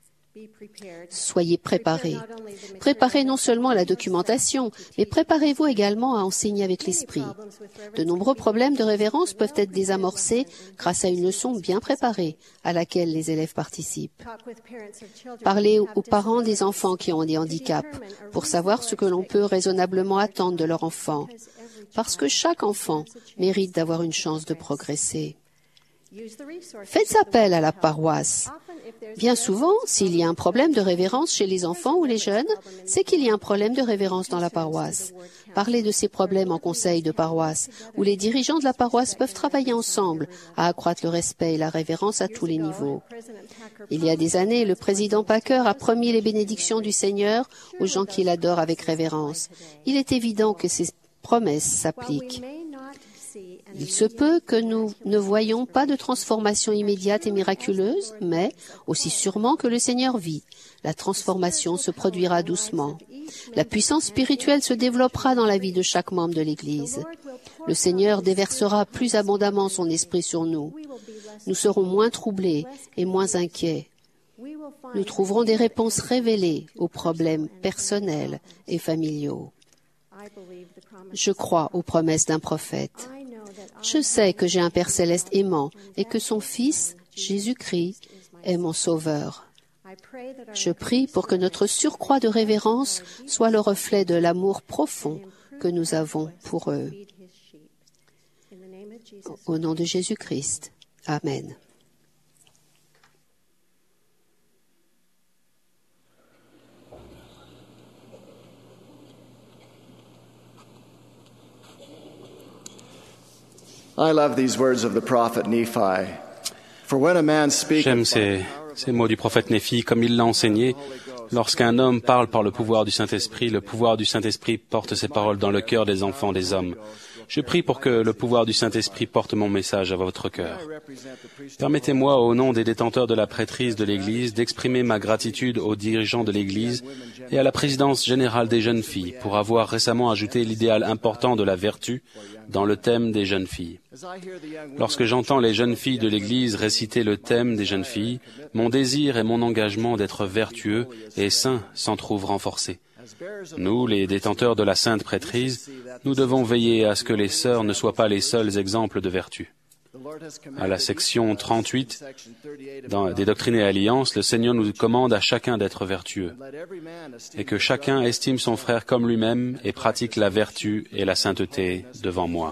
Soyez préparés. Préparez non seulement la documentation, mais préparez-vous également à enseigner avec l'esprit. De nombreux problèmes de révérence peuvent être désamorcés grâce à une leçon bien préparée à laquelle les élèves participent. Parlez aux parents des enfants qui ont des handicaps pour savoir ce que l'on peut raisonnablement attendre de leur enfant, parce que chaque enfant mérite d'avoir une chance de progresser. Faites appel à la paroisse. Bien souvent, s'il y a un problème de révérence chez les enfants ou les jeunes, c'est qu'il y a un problème de révérence dans la paroisse. Parlez de ces problèmes en conseil de paroisse, où les dirigeants de la paroisse peuvent travailler ensemble à accroître le respect et la révérence à tous les niveaux. Il y a des années, le président Packer a promis les bénédictions du Seigneur aux gens qui l'adorent avec révérence. Il est évident que ces promesses s'appliquent. Il se peut que nous ne voyions pas de transformation immédiate et miraculeuse, mais aussi sûrement que le Seigneur vit, la transformation se produira doucement. La puissance spirituelle se développera dans la vie de chaque membre de l'Église. Le Seigneur déversera plus abondamment son esprit sur nous. Nous serons moins troublés et moins inquiets. Nous trouverons des réponses révélées aux problèmes personnels et familiaux. Je crois aux promesses d'un prophète. Je sais que j'ai un Père céleste aimant et que son Fils, Jésus-Christ, est mon Sauveur. Je prie pour que notre surcroît de révérence soit le reflet de l'amour profond que nous avons pour eux. Au nom de Jésus-Christ. Amen. I love these words of the prophet Nephi. For when a man speaks, J'aime ces, ces mots du prophète Néphi, comme il l'a enseigné. Lorsqu'un homme parle par le pouvoir du Saint-Esprit, le pouvoir du Saint-Esprit porte ses paroles dans le cœur des enfants des hommes. Je prie pour que le pouvoir du Saint-Esprit porte mon message à votre cœur. Permettez-moi, au nom des détenteurs de la prêtrise de l'Église, d'exprimer ma gratitude aux dirigeants de l'Église et à la présidence générale des jeunes filles pour avoir récemment ajouté l'idéal important de la vertu dans le thème des jeunes filles. Lorsque j'entends les jeunes filles de l'Église réciter le thème des jeunes filles, mon désir et mon engagement d'être vertueux et saint s'en trouvent renforcés. Nous, les détenteurs de la sainte prêtrise, nous devons veiller à ce que les sœurs ne soient pas les seuls exemples de vertu. À la section trente-huit dans des Doctrines et Alliances, le Seigneur nous commande à chacun d'être vertueux et que chacun estime son frère comme lui-même et pratique la vertu et la sainteté devant moi.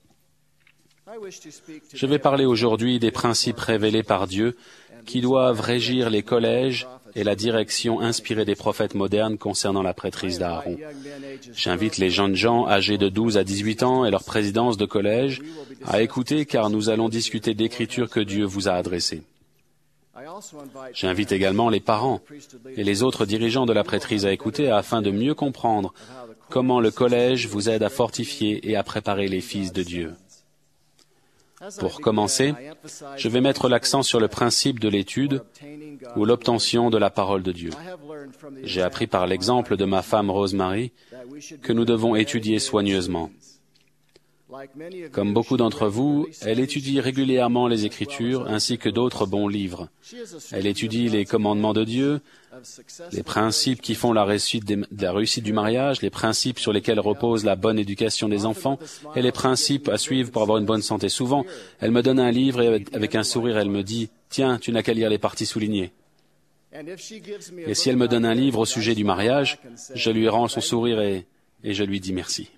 Je vais parler aujourd'hui des principes révélés par Dieu qui doivent régir les collèges et la direction inspirée des prophètes modernes concernant la prêtrise d'Aaron. J'invite les jeunes gens âgés de douze à dix-huit ans et leur présidence de collège à écouter car nous allons discuter d'écritures que Dieu vous a adressées. J'invite également les parents et les autres dirigeants de la prêtrise à écouter afin de mieux comprendre comment le collège vous aide à fortifier et à préparer les fils de Dieu. Pour commencer, je vais mettre l'accent sur le principe de l'étude ou l'obtention de la parole de Dieu. J'ai appris par l'exemple de ma femme Rosemary que nous devons étudier soigneusement. Comme beaucoup d'entre vous, elle étudie régulièrement les Écritures ainsi que d'autres bons livres. Elle étudie les commandements de Dieu, les principes qui font la réussite, des, de la réussite du mariage, les principes sur lesquels repose la bonne éducation des enfants et les principes à suivre pour avoir une bonne santé. Souvent, elle me donne un livre et avec, avec un sourire, elle me dit « Tiens, tu n'as qu'à lire les parties soulignées ». Et si elle me donne un livre au sujet du mariage, je lui rends son sourire et, et je lui dis merci.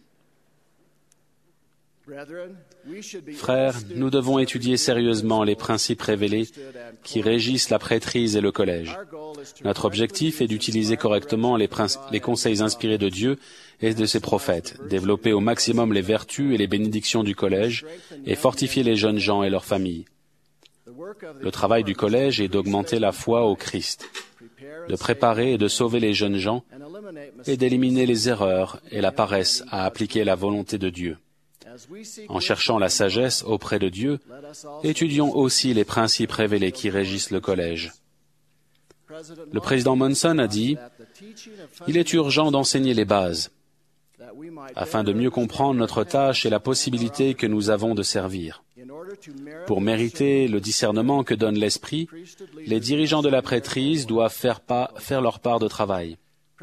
Frères, nous devons étudier sérieusement les principes révélés qui régissent la prêtrise et le collège. Notre objectif est d'utiliser correctement les, princ- les conseils inspirés de Dieu et de ses prophètes, développer au maximum les vertus et les bénédictions du collège et fortifier les jeunes gens et leurs familles. Le travail du collège est d'augmenter la foi au Christ, de préparer et de sauver les jeunes gens et d'éliminer les erreurs et la paresse à appliquer la volonté de Dieu. En cherchant la sagesse auprès de Dieu, étudions aussi les principes révélés qui régissent le collège. Le président Monson a dit « Il est urgent d'enseigner les bases, afin de mieux comprendre notre tâche et la possibilité que nous avons de servir. Pour mériter le discernement que donne l'Esprit, les dirigeants de la prêtrise doivent faire, pas, faire leur part de travail. »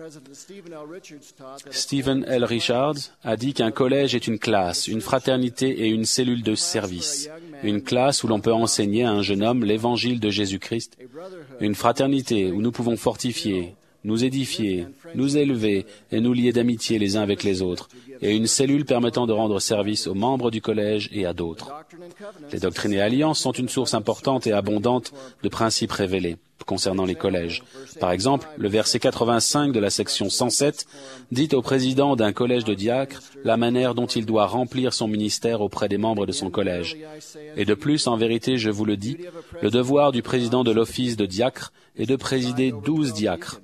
Stephen L. Richards a dit qu'un collège est une classe, une fraternité et une cellule de service. Une classe où l'on peut enseigner à un jeune homme l'évangile de Jésus-Christ. Une fraternité où nous pouvons fortifier, nous édifier, nous élever et nous lier d'amitié les uns avec les autres, et une cellule permettant de rendre service aux membres du collège et à d'autres. Les doctrines et alliances sont une source importante et abondante de principes révélés concernant les collèges. Par exemple, le verset quatre-vingt-cinq de la section cent sept dit au président d'un collège de diacres la manière dont il doit remplir son ministère auprès des membres de son collège. Et de plus, en vérité, je vous le dis, le devoir du président de l'office de diacre est de présider douze diacres,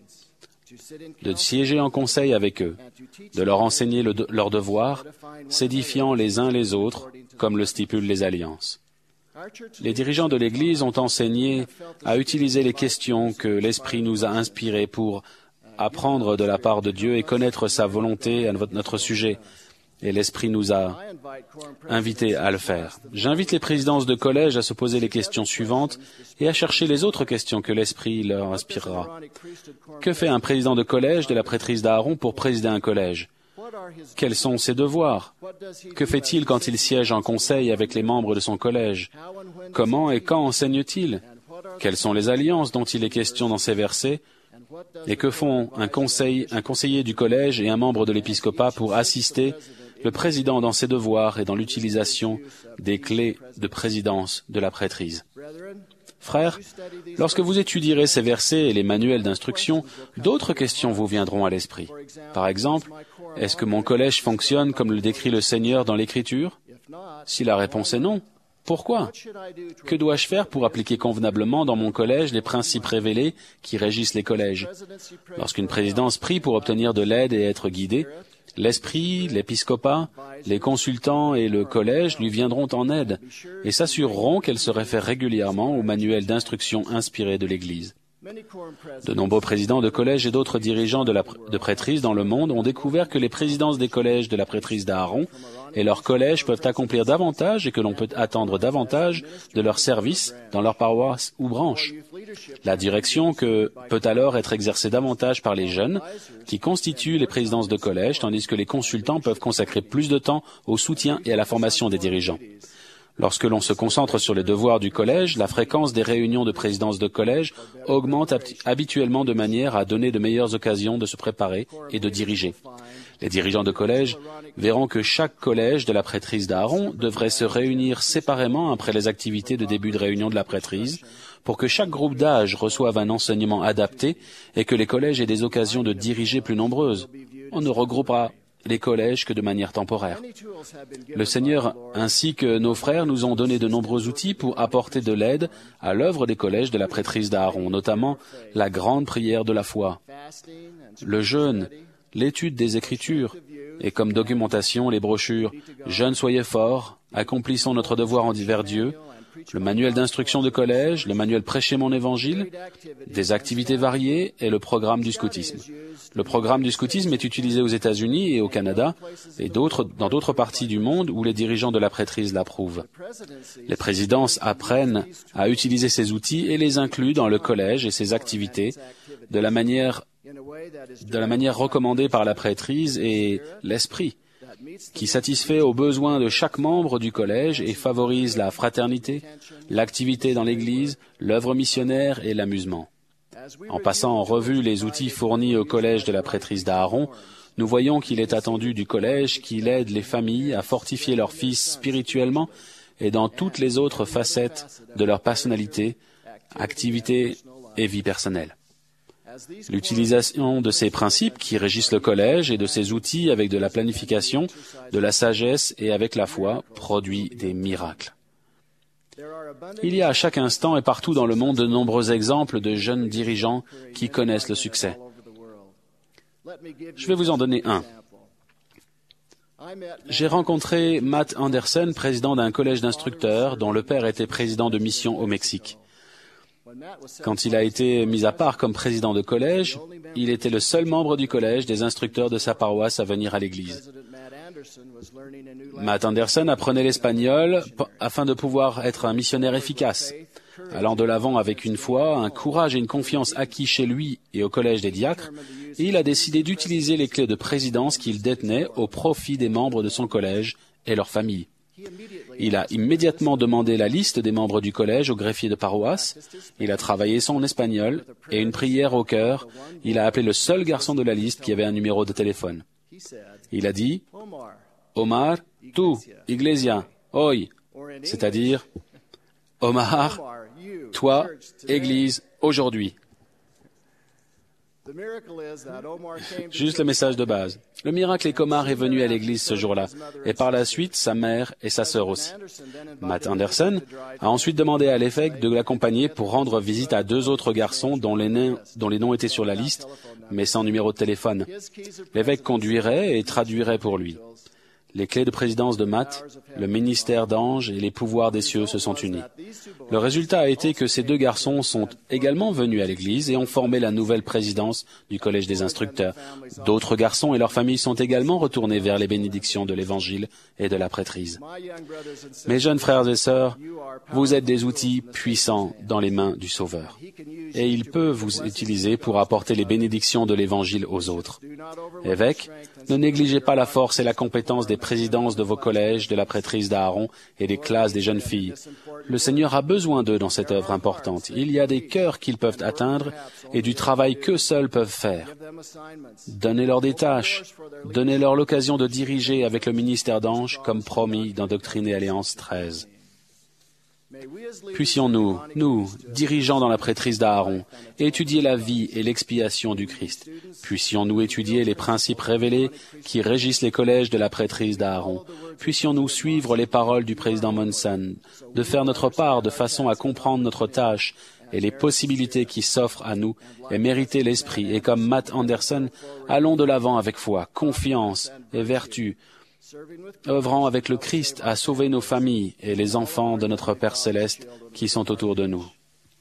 de siéger en conseil avec eux, de leur enseigner le de, leur devoir, s'édifiant les uns les autres, comme le stipulent les alliances. Les dirigeants de l'Église ont enseigné à utiliser les questions que l'Esprit nous a inspirées pour apprendre de la part de Dieu et connaître sa volonté à notre sujet. Et l'Esprit nous a invités à le faire. J'invite les présidences de collège à se poser les questions suivantes et à chercher les autres questions que l'Esprit leur inspirera. Que fait un président de collège de la prêtrise d'Aaron pour présider un collège? Quels sont ses devoirs? Que fait-il quand il siège en conseil avec les membres de son collège? Comment et quand enseigne-t-il? Quelles sont les alliances dont il est question dans ces versets? Et que font un, conseil, un conseiller du collège et un membre de l'épiscopat pour assister le président dans ses devoirs et dans l'utilisation des clés de présidence de la prêtrise? Frères, lorsque vous étudierez ces versets et les manuels d'instruction, d'autres questions vous viendront à l'esprit. Par exemple, est-ce que mon collège fonctionne comme le décrit le Seigneur dans l'Écriture? Si la réponse est non, pourquoi? Que dois-je faire pour appliquer convenablement dans mon collège les principes révélés qui régissent les collèges? Lorsqu'une présidence prie pour obtenir de l'aide et être guidée, l'Esprit, l'épiscopat, les consultants et le collège lui viendront en aide et s'assureront qu'elle se réfère régulièrement au manuel d'instruction inspiré de l'Église. De nombreux présidents de collèges et d'autres dirigeants de, la, de prêtrise dans le monde ont découvert que les présidences des collèges de la prêtrise d'Aaron et leurs collèges peuvent accomplir davantage et que l'on peut attendre davantage de leur service dans leur paroisse ou branche. La direction que peut alors être exercée davantage par les jeunes qui constituent les présidences de collège, tandis que les consultants peuvent consacrer plus de temps au soutien et à la formation des dirigeants. Lorsque l'on se concentre sur les devoirs du collège, la fréquence des réunions de présidence de collège augmente habituellement de manière à donner de meilleures occasions de se préparer et de diriger. Les dirigeants de collège verront que chaque collège de la prêtrise d'Aaron devrait se réunir séparément après les activités de début de réunion de la prêtrise pour que chaque groupe d'âge reçoive un enseignement adapté et que les collèges aient des occasions de diriger plus nombreuses. On ne regroupera les collèges que de manière temporaire. Le Seigneur ainsi que nos frères nous ont donné de nombreux outils pour apporter de l'aide à l'œuvre des collèges de la prêtrise d'Aaron, notamment la grande prière de la foi, le jeûne, l'étude des Écritures, et comme documentation les brochures « Jeunes soyez forts »,« Accomplissons notre devoir envers Dieu », le manuel d'instruction de collège, le manuel Prêcher mon évangile, des activités variées et le programme du scoutisme. Le programme du scoutisme est utilisé aux États-Unis et au Canada et d'autres, dans d'autres parties du monde où les dirigeants de la prêtrise l'approuvent. Les présidences apprennent à utiliser ces outils et les incluent dans le collège et ses activités de la manière, de la manière recommandée par la prêtrise et l'esprit, qui satisfait aux besoins de chaque membre du collège et favorise la fraternité, l'activité dans l'Église, l'œuvre missionnaire et l'amusement. En passant en revue les outils fournis au collège de la prêtrise d'Aaron, nous voyons qu'il est attendu du collège qu'il aide les familles à fortifier leurs fils spirituellement et dans toutes les autres facettes de leur personnalité, activité et vie personnelle. L'utilisation de ces principes qui régissent le collège et de ces outils avec de la planification, de la sagesse et avec la foi produit des miracles. Il y a à chaque instant et partout dans le monde de nombreux exemples de jeunes dirigeants qui connaissent le succès. Je vais vous en donner un. J'ai rencontré Matt Anderson, président d'un collège d'instructeurs dont le père était président de mission au Mexique. Quand il a été mis à part comme président de collège, il était le seul membre du collège des instructeurs de sa paroisse à venir à l'église. Matt Anderson apprenait l'espagnol afin de pouvoir être un missionnaire efficace, allant de l'avant avec une foi, un courage et une confiance acquis chez lui et au collège des diacres, et il a décidé d'utiliser les clés de présidence qu'il détenait au profit des membres de son collège et leurs familles. Il a immédiatement demandé la liste des membres du collège au greffier de paroisse. Il a travaillé son espagnol et une prière au cœur. Il a appelé le seul garçon de la liste qui avait un numéro de téléphone. Il a dit « Omar, tu, Iglesia, hoy », c'est-à-dire « Omar, toi, Église, aujourd'hui ». Juste le message de base. Le miracle est qu'Omar est venu à l'église ce jour-là, et par la suite, sa mère et sa sœur aussi. Matt Anderson a ensuite demandé à l'évêque de l'accompagner pour rendre visite à deux autres garçons dont les, noms, dont les noms étaient sur la liste, mais sans numéro de téléphone. L'évêque conduirait et traduirait pour lui. Les clés de présidence de Matt, le ministère d'ange et les pouvoirs des cieux se sont unis. Le résultat a été que ces deux garçons sont également venus à l'église et ont formé la nouvelle présidence du collège des instructeurs. D'autres garçons et leurs familles sont également retournés vers les bénédictions de l'évangile et de la prêtrise. Mes jeunes frères et sœurs, vous êtes des outils puissants dans les mains du Sauveur. Et il peut vous utiliser pour apporter les bénédictions de l'évangile aux autres. Évêque, ne négligez pas la force et la compétence des présidences de vos collèges, de la prêtrise d'Aaron et des classes des jeunes filles. Le Seigneur a besoin d'eux dans cette œuvre importante. Il y a des cœurs qu'ils peuvent atteindre et du travail qu'eux seuls peuvent faire. Donnez-leur des tâches. Donnez-leur l'occasion de diriger avec le ministère d'ange, comme promis dans Doctrine et Alliance treize. Puissions-nous, nous, dirigeants dans la prêtrise d'Aaron, étudier la vie et l'expiation du Christ. Puissions-nous étudier les principes révélés qui régissent les collèges de la prêtrise d'Aaron. Puissions-nous suivre les paroles du président Monson, de faire notre part de façon à comprendre notre tâche et les possibilités qui s'offrent à nous et mériter l'esprit. Et comme Matt Anderson, allons de l'avant avec foi, confiance et vertu, œuvrant avec le Christ à sauver nos familles et les enfants de notre Père céleste qui sont autour de nous.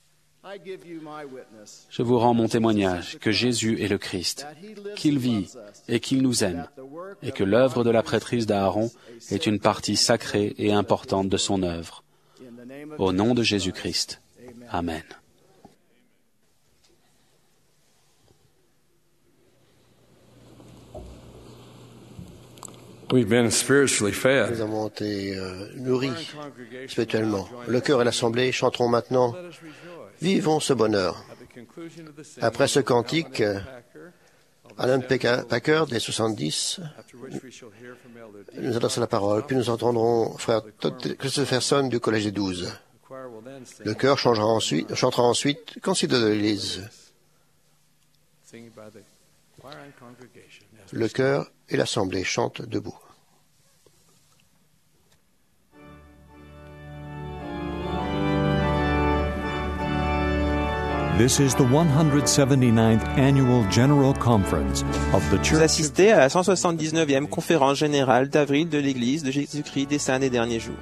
Je vous rends mon témoignage que Jésus est le Christ, qu'il vit et qu'il nous aime, et que l'œuvre de la prêtrise d'Aaron est une partie sacrée et importante de son œuvre. Au nom de Jésus-Christ. Amen. We've been spiritually fed. Nous avons été euh, nourris spirituellement. Le chœur et l'assemblée chanteront maintenant « Vivons ce bonheur ». Après ce cantique, Alan Packer, des soixante-dix, nous adresse la parole, puis nous entendrons frère Christopherson du Collège des douze. Le chœur changera ensuite, chantera ensuite « Consider de l'Église ». Le chœur et l'assemblée chantent debout. This is the one hundred seventy-ninth Annual General Conference of the Church. Vous assistez à la cent soixante-dix-neuvième conférence générale d'avril de l'Église de Jésus-Christ des Saints des Derniers Jours.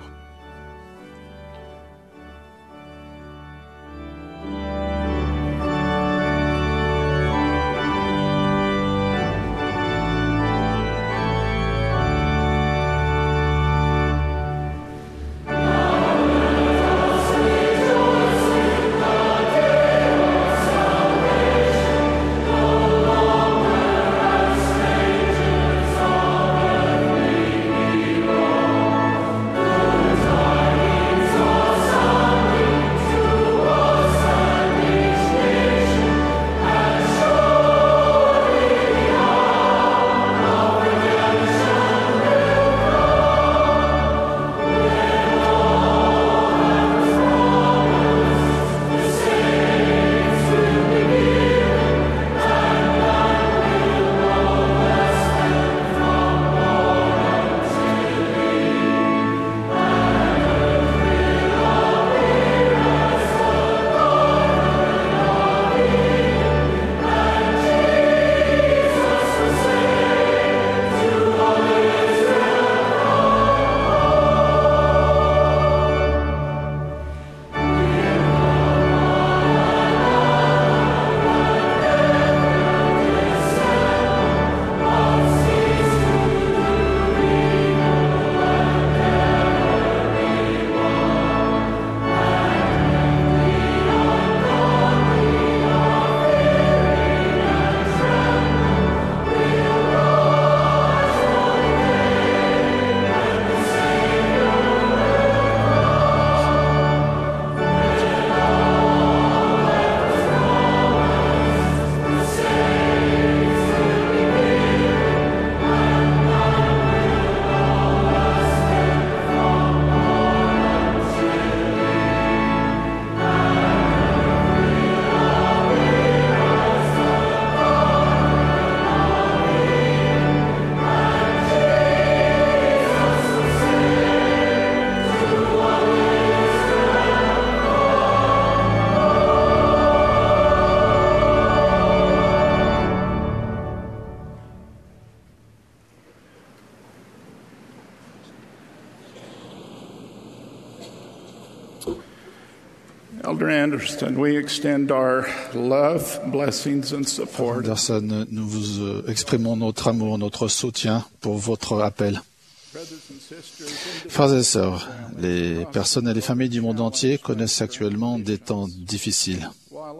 Anderson, we extend our love, blessings and support. Anderson, nous vous euh, exprimons notre amour, notre soutien pour votre appel. Frères et sœurs, les personnes et les familles du monde entier connaissent actuellement des temps difficiles.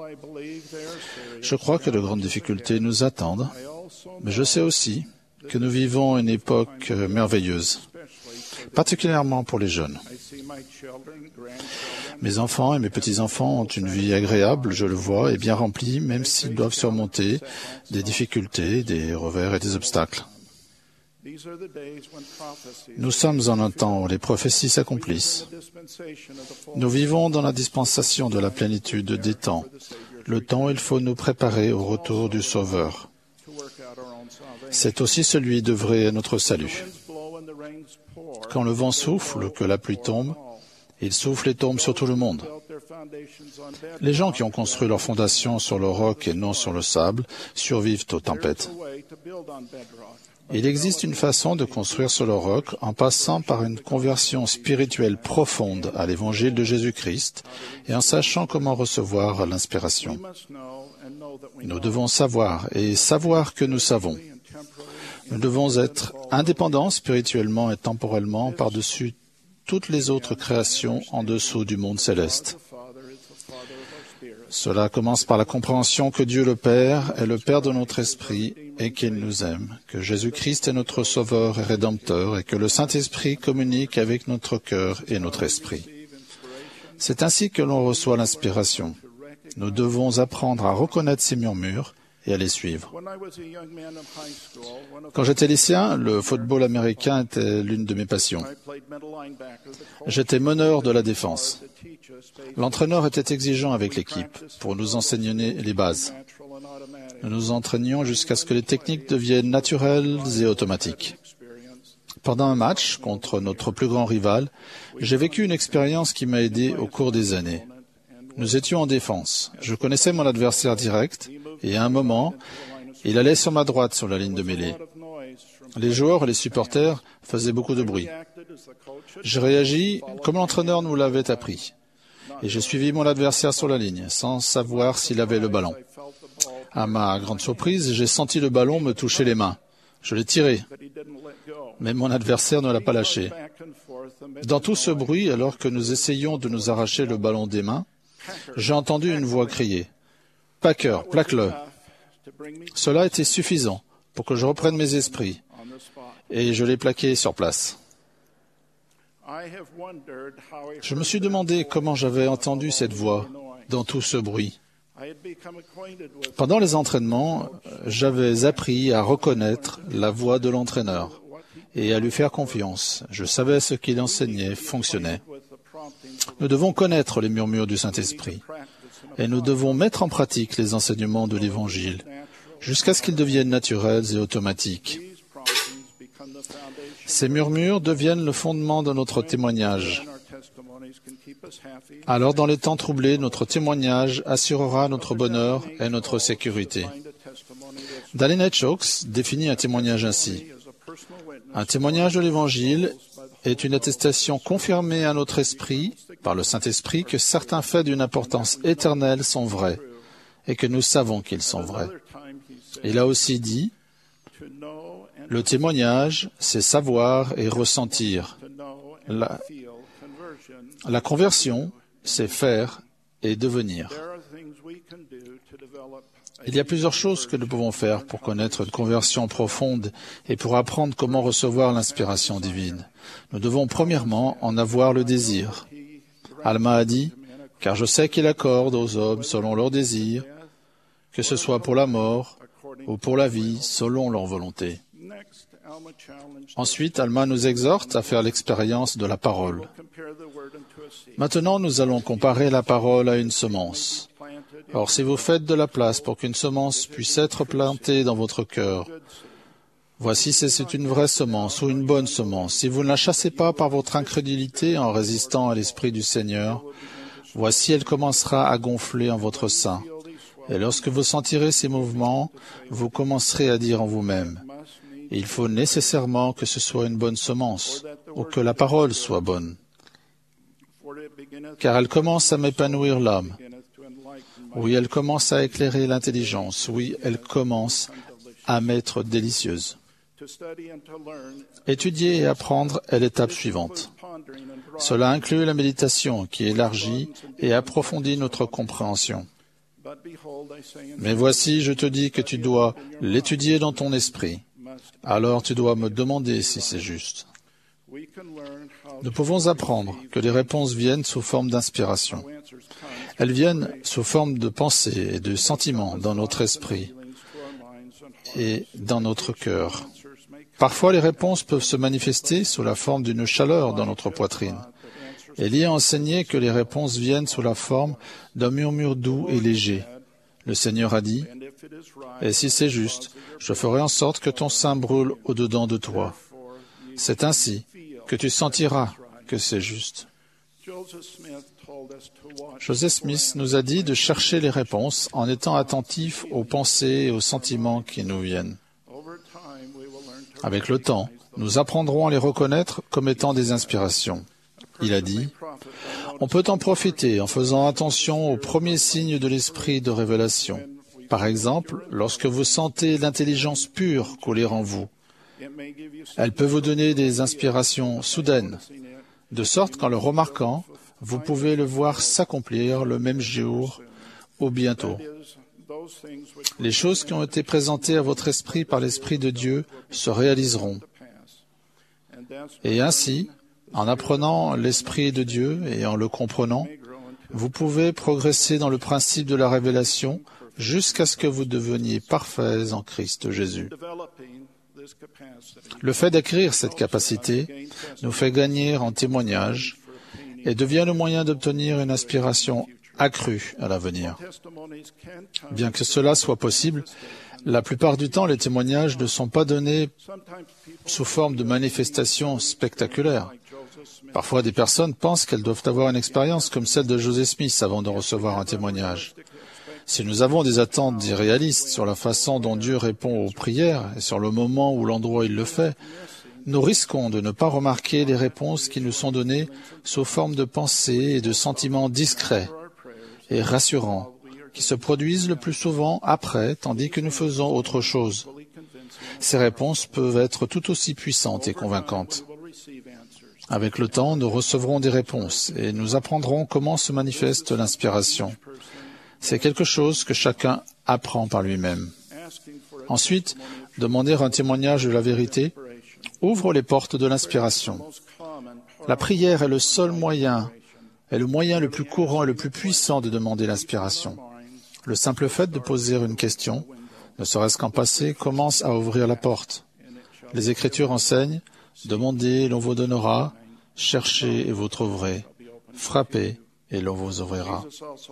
Je crois que de grandes difficultés nous attendent, mais je sais aussi que nous vivons une époque merveilleuse, particulièrement pour les jeunes. Mes enfants et mes petits-enfants ont une vie agréable, je le vois, et bien remplie, même s'ils doivent surmonter des difficultés, des revers et des obstacles. Nous sommes en un temps où les prophéties s'accomplissent. Nous vivons dans la dispensation de la plénitude des temps, le temps où il faut nous préparer au retour du Sauveur. C'est aussi celui d'œuvrer à notre salut. Quand le vent souffle, que la pluie tombe, il souffle et tombe sur tout le monde. Les gens qui ont construit leur fondation sur le roc et non sur le sable survivent aux tempêtes. Il existe une façon de construire sur le roc en passant par une conversion spirituelle profonde à l'évangile de Jésus-Christ et en sachant comment recevoir l'inspiration. Nous devons savoir et savoir que nous savons. Nous devons être indépendants spirituellement et temporellement par-dessus toutes les autres créations en dessous du monde céleste. Cela commence par la compréhension que Dieu le Père est le Père de notre esprit et qu'il nous aime, que Jésus-Christ est notre Sauveur et Rédempteur et que le Saint-Esprit communique avec notre cœur et notre esprit. C'est ainsi que l'on reçoit l'inspiration. Nous devons apprendre à reconnaître ces murmures et à les suivre. Quand j'étais lycéen, le football américain était l'une de mes passions. J'étais meneur de la défense. L'entraîneur était exigeant avec l'équipe pour nous enseigner les bases. Nous nous entraînions jusqu'à ce que les techniques deviennent naturelles et automatiques. Pendant un match contre notre plus grand rival, j'ai vécu une expérience qui m'a aidé au cours des années. Nous étions en défense. Je connaissais mon adversaire direct et à un moment, il allait sur ma droite sur la ligne de mêlée. Les joueurs et les supporters faisaient beaucoup de bruit. Je réagis comme l'entraîneur nous l'avait appris. Et j'ai suivi mon adversaire sur la ligne, sans savoir s'il avait le ballon. À ma grande surprise, j'ai senti le ballon me toucher les mains. Je l'ai tiré, mais mon adversaire ne l'a pas lâché. Dans tout ce bruit, alors que nous essayions de nous arracher le ballon des mains, j'ai entendu une voix crier « Packer, plaque-le !» Cela était suffisant pour que je reprenne mes esprits, et je l'ai plaqué sur place. Je me suis demandé comment j'avais entendu cette voix dans tout ce bruit. Pendant les entraînements, j'avais appris à reconnaître la voix de l'entraîneur et à lui faire confiance. Je savais ce qu'il enseignait fonctionnait. Nous devons connaître les murmures du Saint-Esprit et nous devons mettre en pratique les enseignements de l'Évangile jusqu'à ce qu'ils deviennent naturels et automatiques. Ces murmures deviennent le fondement de notre témoignage. Alors, dans les temps troublés, notre témoignage assurera notre bonheur et notre sécurité. Dallin H. Oaks définit un témoignage ainsi. Un témoignage de l'Évangile est une attestation confirmée à notre esprit, par le Saint-Esprit, que certains faits d'une importance éternelle sont vrais et que nous savons qu'ils sont vrais. Il a aussi dit, le témoignage, c'est savoir et ressentir. La, la conversion, c'est faire et devenir. Il y a plusieurs choses que nous pouvons faire pour connaître une conversion profonde et pour apprendre comment recevoir l'inspiration divine. Nous devons premièrement en avoir le désir. Alma a dit, « Car je sais qu'il accorde aux hommes selon leur désir, que ce soit pour la mort ou pour la vie, selon leur volonté. » Ensuite, Alma nous exhorte à faire l'expérience de la parole. Maintenant, nous allons comparer la parole à une semence. Or, si vous faites de la place pour qu'une semence puisse être plantée dans votre cœur, voici si c'est une vraie semence ou une bonne semence. Si vous ne la chassez pas par votre incrédulité en résistant à l'Esprit du Seigneur, voici elle commencera à gonfler en votre sein. Et lorsque vous sentirez ces mouvements, vous commencerez à dire en vous-même, « Il faut nécessairement que ce soit une bonne semence, ou que la parole soit bonne. » Car elle commence à m'épanouir l'âme. Oui, elle commence à éclairer l'intelligence. Oui, elle commence à m'être délicieuse. Étudier et apprendre est l'étape suivante. Cela inclut la méditation qui élargit et approfondit notre compréhension. Mais voici, je te dis que tu dois l'étudier dans ton esprit. Alors tu dois me demander si c'est juste. Nous pouvons apprendre que les réponses viennent sous forme d'inspiration. Elles viennent sous forme de pensées et de sentiments dans notre esprit et dans notre cœur. Parfois, les réponses peuvent se manifester sous la forme d'une chaleur dans notre poitrine. Élie a enseigné que les réponses viennent sous la forme d'un murmure doux et léger. Le Seigneur a dit, « Et si c'est juste, je ferai en sorte que ton sein brûle au-dedans de toi. C'est ainsi que tu sentiras que c'est juste. » Joseph Smith nous a dit de chercher les réponses en étant attentifs aux pensées et aux sentiments qui nous viennent. Avec le temps, nous apprendrons à les reconnaître comme étant des inspirations. Il a dit, « On peut en profiter en faisant attention aux premiers signes de l'esprit de révélation. Par exemple, lorsque vous sentez l'intelligence pure couler en vous, elle peut vous donner des inspirations soudaines, de sorte qu'en le remarquant, vous pouvez le voir s'accomplir le même jour ou bientôt. Les choses qui ont été présentées à votre esprit par l'Esprit de Dieu se réaliseront. Et ainsi, en apprenant l'Esprit de Dieu et en le comprenant, vous pouvez progresser dans le principe de la révélation jusqu'à ce que vous deveniez parfaits en Christ Jésus. Le fait d'acquérir cette capacité nous fait gagner en témoignage et devient le moyen d'obtenir une inspiration accrue à l'avenir. Bien que cela soit possible, la plupart du temps, les témoignages ne sont pas donnés sous forme de manifestations spectaculaires. Parfois, des personnes pensent qu'elles doivent avoir une expérience comme celle de Joseph Smith avant de recevoir un témoignage. Si nous avons des attentes irréalistes sur la façon dont Dieu répond aux prières et sur le moment ou l'endroit où il le fait, nous risquons de ne pas remarquer les réponses qui nous sont données sous forme de pensées et de sentiments discrets et rassurants, qui se produisent le plus souvent après, tandis que nous faisons autre chose. Ces réponses peuvent être tout aussi puissantes et convaincantes. Avec le temps, nous recevrons des réponses et nous apprendrons comment se manifeste l'inspiration. C'est quelque chose que chacun apprend par lui-même. Ensuite, demander un témoignage de la vérité ouvre les portes de l'inspiration. La prière est le seul moyen, est le moyen le plus courant et le plus puissant de demander l'inspiration. Le simple fait de poser une question, ne serait-ce qu'en passé, commence à ouvrir la porte. Les Écritures enseignent, demandez et l'on vous donnera, cherchez et vous trouverez, frappez et l'on vous ouvrira.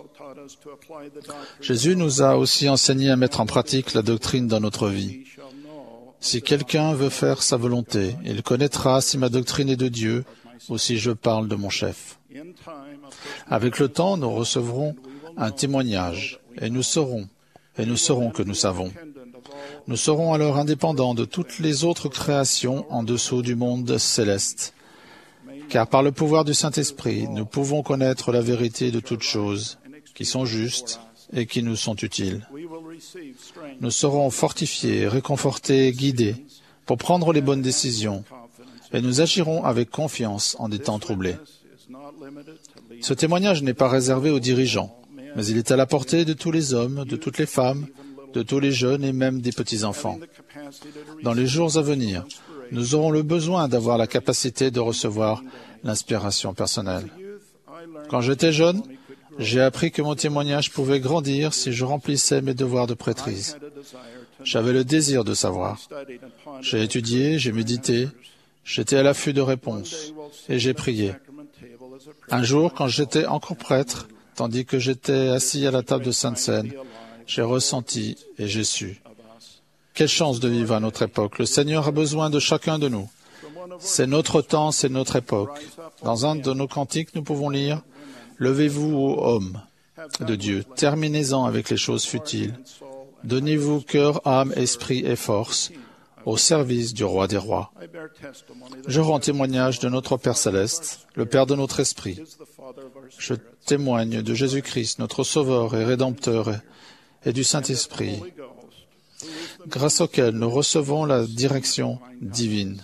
Jésus nous a aussi enseigné à mettre en pratique la doctrine dans notre vie. Si quelqu'un veut faire sa volonté, il connaîtra si ma doctrine est de Dieu ou si je parle de mon chef. Avec le temps, nous recevrons un témoignage et nous saurons, et nous saurons que nous savons. Nous serons alors indépendants de toutes les autres créations en dessous du monde céleste. Car par le pouvoir du Saint-Esprit, nous pouvons connaître la vérité de toutes choses qui sont justes et qui nous sont utiles. Nous serons fortifiés, réconfortés, guidés pour prendre les bonnes décisions et nous agirons avec confiance en des temps troublés. Ce témoignage n'est pas réservé aux dirigeants, mais il est à la portée de tous les hommes, de toutes les femmes, de tous les jeunes et même des petits-enfants. Dans les jours à venir, nous aurons le besoin d'avoir la capacité de recevoir l'inspiration personnelle. Quand j'étais jeune, j'ai appris que mon témoignage pouvait grandir si je remplissais mes devoirs de prêtrise. J'avais le désir de savoir. J'ai étudié, j'ai médité, j'étais à l'affût de réponses et j'ai prié. Un jour, quand j'étais encore prêtre, tandis que j'étais assis à la table de Sainte Seine, j'ai ressenti et j'ai su. Quelle chance de vivre à notre époque. Le Seigneur a besoin de chacun de nous. C'est notre temps, c'est notre époque. Dans un de nos cantiques, nous pouvons lire « Levez-vous, ô hommes de Dieu, terminez-en avec les choses futiles. Donnez-vous cœur, âme, esprit et force au service du Roi des Rois. Je rends témoignage de notre Père céleste, le Père de notre esprit. Je témoigne de Jésus-Christ, notre Sauveur et Rédempteur, et du Saint-Esprit, grâce auquel nous recevons la direction divine.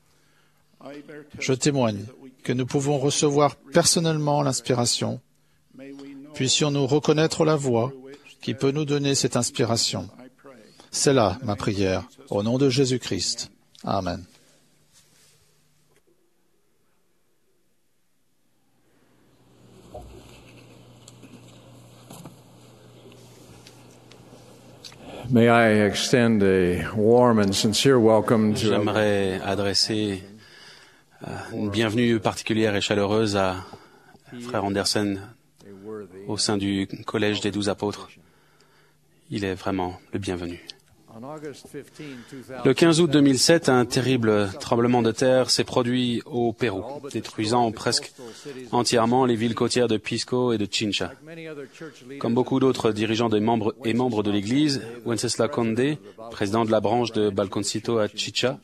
Je témoigne que nous pouvons recevoir personnellement l'inspiration. Puissions-nous reconnaître la voie qui peut nous donner cette inspiration. C'est là ma prière, au nom de Jésus-Christ. Amen. May I extend a warm and sincere welcome to J'aimerais adresser une bienvenue particulière et chaleureuse à Frère Anderson au sein du Collège des Douze Apôtres. Il est vraiment le bienvenu. Le quinze août deux mille sept, un terrible tremblement de terre s'est produit au Pérou, détruisant presque entièrement les villes côtières de Pisco et de Chincha. Comme beaucoup d'autres dirigeants et membres, et membres de l'Église, Wenceslao Conde, président de la branche de Balconcito à Chicha,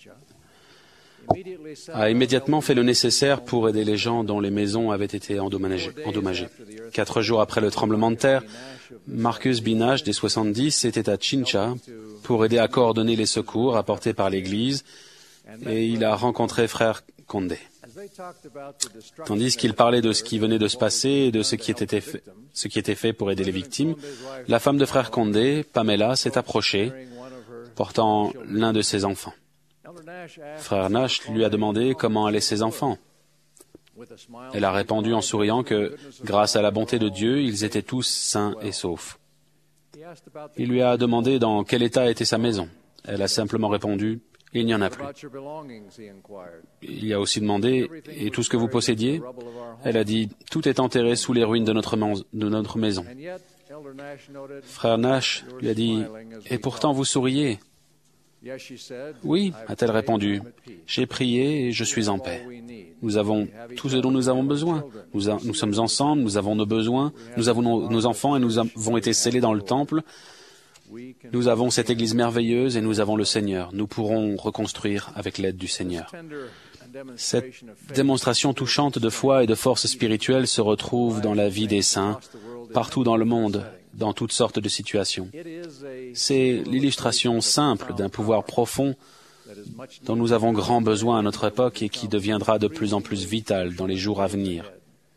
a immédiatement fait le nécessaire pour aider les gens dont les maisons avaient été endommagées. endommagées. Quatre jours après le tremblement de terre, Marcus Binage, des soixante-dix, était à Chincha pour aider à coordonner les secours apportés par l'Église et il a rencontré Frère Conde. Tandis qu'il parlait de ce qui venait de se passer et de ce qui était fait, ce qui était fait pour aider les victimes, la femme de Frère Conde, Pamela, s'est approchée, portant l'un de ses enfants. Frère Nash lui a demandé comment allaient ses enfants. Elle a répondu en souriant que, grâce à la bonté de Dieu, ils étaient tous sains et saufs. Il lui a demandé dans quel état était sa maison. Elle a simplement répondu, « Il n'y en a plus ». Il lui a aussi demandé, « Et tout ce que vous possédiez ?» Elle a dit, « Tout est enterré sous les ruines de notre, de notre maison. » Frère Nash lui a dit, « Et pourtant vous souriez ?» « Oui, a-t-elle répondu, j'ai prié et je suis en paix. Nous avons tout ce dont nous avons besoin. Nous, a, nous sommes ensemble, nous avons nos besoins, nous avons nos, nos enfants et nous avons été scellés dans le temple. Nous avons cette Église merveilleuse et nous avons le Seigneur. Nous pourrons reconstruire avec l'aide du Seigneur. » Cette démonstration touchante de foi et de force spirituelle se retrouve dans la vie des saints, partout dans le monde, dans toutes sortes de situations. C'est l'illustration simple d'un pouvoir profond dont nous avons grand besoin à notre époque et qui deviendra de plus en plus vital dans les jours à venir.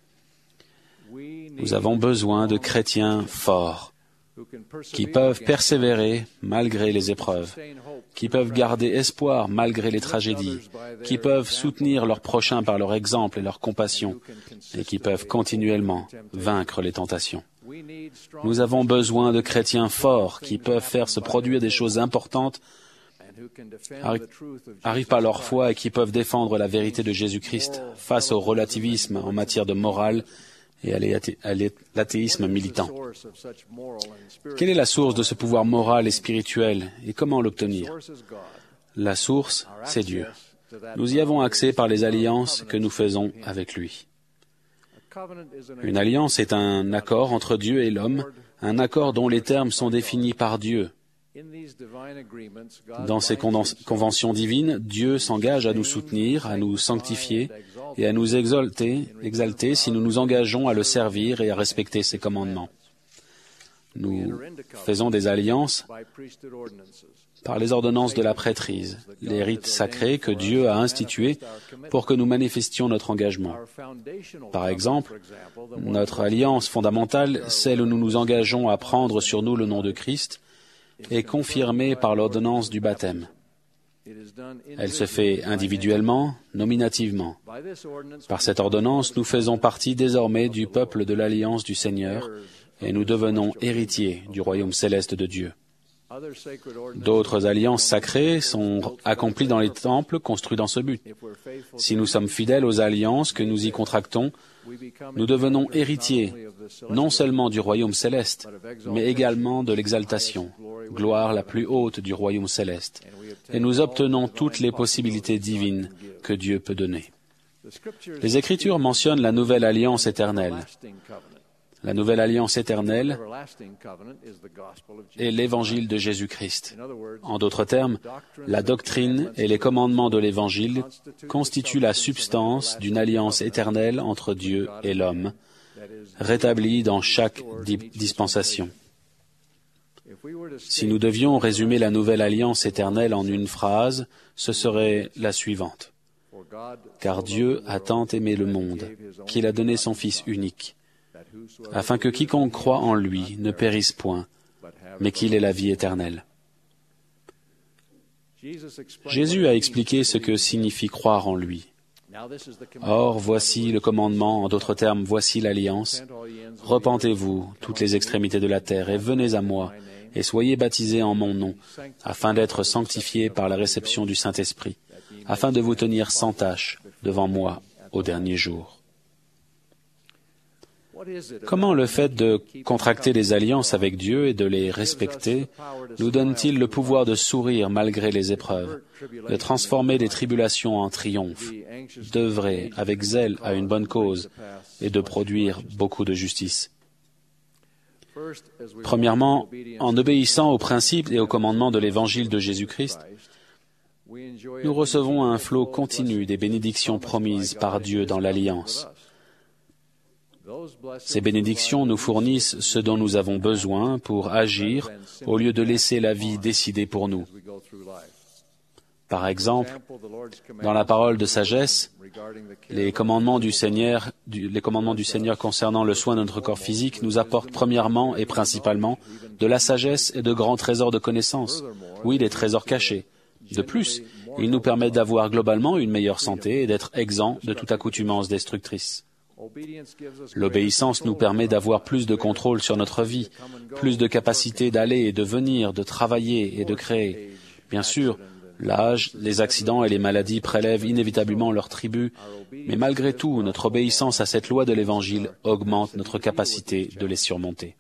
Nous avons besoin de chrétiens forts, qui peuvent persévérer malgré les épreuves, qui peuvent garder espoir malgré les tragédies, qui peuvent soutenir leurs prochains par leur exemple et leur compassion, et qui peuvent continuellement vaincre les tentations. Nous avons besoin de chrétiens forts qui peuvent faire se produire des choses importantes, arrivent par leur foi et qui peuvent défendre la vérité de Jésus-Christ face au relativisme en matière de morale et à l'athéisme militant. Quelle est la source de ce pouvoir moral et spirituel et comment l'obtenir? La source, c'est Dieu. Nous y avons accès par les alliances que nous faisons avec lui. Une alliance est un accord entre Dieu et l'homme, un accord dont les termes sont définis par Dieu. Dans ces conventions divines, Dieu s'engage à nous soutenir, à nous sanctifier et à nous exalter, exalter si nous nous engageons à le servir et à respecter ses commandements. Nous faisons des alliances par les ordonnances de la prêtrise, les rites sacrés que Dieu a institués pour que nous manifestions notre engagement. Par exemple, notre alliance fondamentale, celle où nous nous engageons à prendre sur nous le nom de Christ, est confirmée par l'ordonnance du baptême. Elle se fait individuellement, nominativement. Par cette ordonnance, nous faisons partie désormais du peuple de l'alliance du Seigneur et nous devenons héritiers du royaume céleste de Dieu. D'autres alliances sacrées sont accomplies dans les temples construits dans ce but. Si nous sommes fidèles aux alliances que nous y contractons, nous devenons héritiers non seulement du royaume céleste, mais également de l'exaltation, gloire la plus haute du royaume céleste, et nous obtenons toutes les possibilités divines que Dieu peut donner. Les Écritures mentionnent la nouvelle alliance éternelle. La nouvelle alliance éternelle est l'évangile de Jésus-Christ. En d'autres termes, la doctrine et les commandements de l'évangile constituent la substance d'une alliance éternelle entre Dieu et l'homme, rétablie dans chaque dispensation. Si nous devions résumer la nouvelle alliance éternelle en une phrase, ce serait la suivante. Car Dieu a tant aimé le monde qu'il a donné son Fils unique, afin que quiconque croit en lui ne périsse point, mais qu'il ait la vie éternelle. Jésus a expliqué ce que signifie croire en lui. Or, voici le commandement, en d'autres termes, voici l'alliance. Repentez-vous, toutes les extrémités de la terre, et venez à moi, et soyez baptisés en mon nom, afin d'être sanctifiés par la réception du Saint-Esprit, afin de vous tenir sans tache devant moi au dernier jour. Comment le fait de contracter des alliances avec Dieu et de les respecter nous donne-t-il le pouvoir de sourire malgré les épreuves, de transformer les tribulations en triomphe, d'œuvrer avec zèle à une bonne cause et de produire beaucoup de justice? Premièrement, en obéissant aux principes et aux commandements de l'Évangile de Jésus-Christ, nous recevons un flot continu des bénédictions promises par Dieu dans l'Alliance. Ces bénédictions nous fournissent ce dont nous avons besoin pour agir au lieu de laisser la vie décider pour nous. Par exemple, dans la parole de sagesse, les commandements du Seigneur, du, les commandements du Seigneur concernant le soin de notre corps physique nous apportent premièrement et principalement de la sagesse et de grands trésors de connaissances. Oui, des trésors cachés. De plus, ils nous permettent d'avoir globalement une meilleure santé et d'être exempts de toute accoutumance destructrice. L'obéissance nous permet d'avoir plus de contrôle sur notre vie, plus de capacité d'aller et de venir, de travailler et de créer. Bien sûr, l'âge, les accidents et les maladies prélèvent inévitablement leur tribut, mais malgré tout, notre obéissance à cette loi de l'Évangile augmente notre capacité de les surmonter.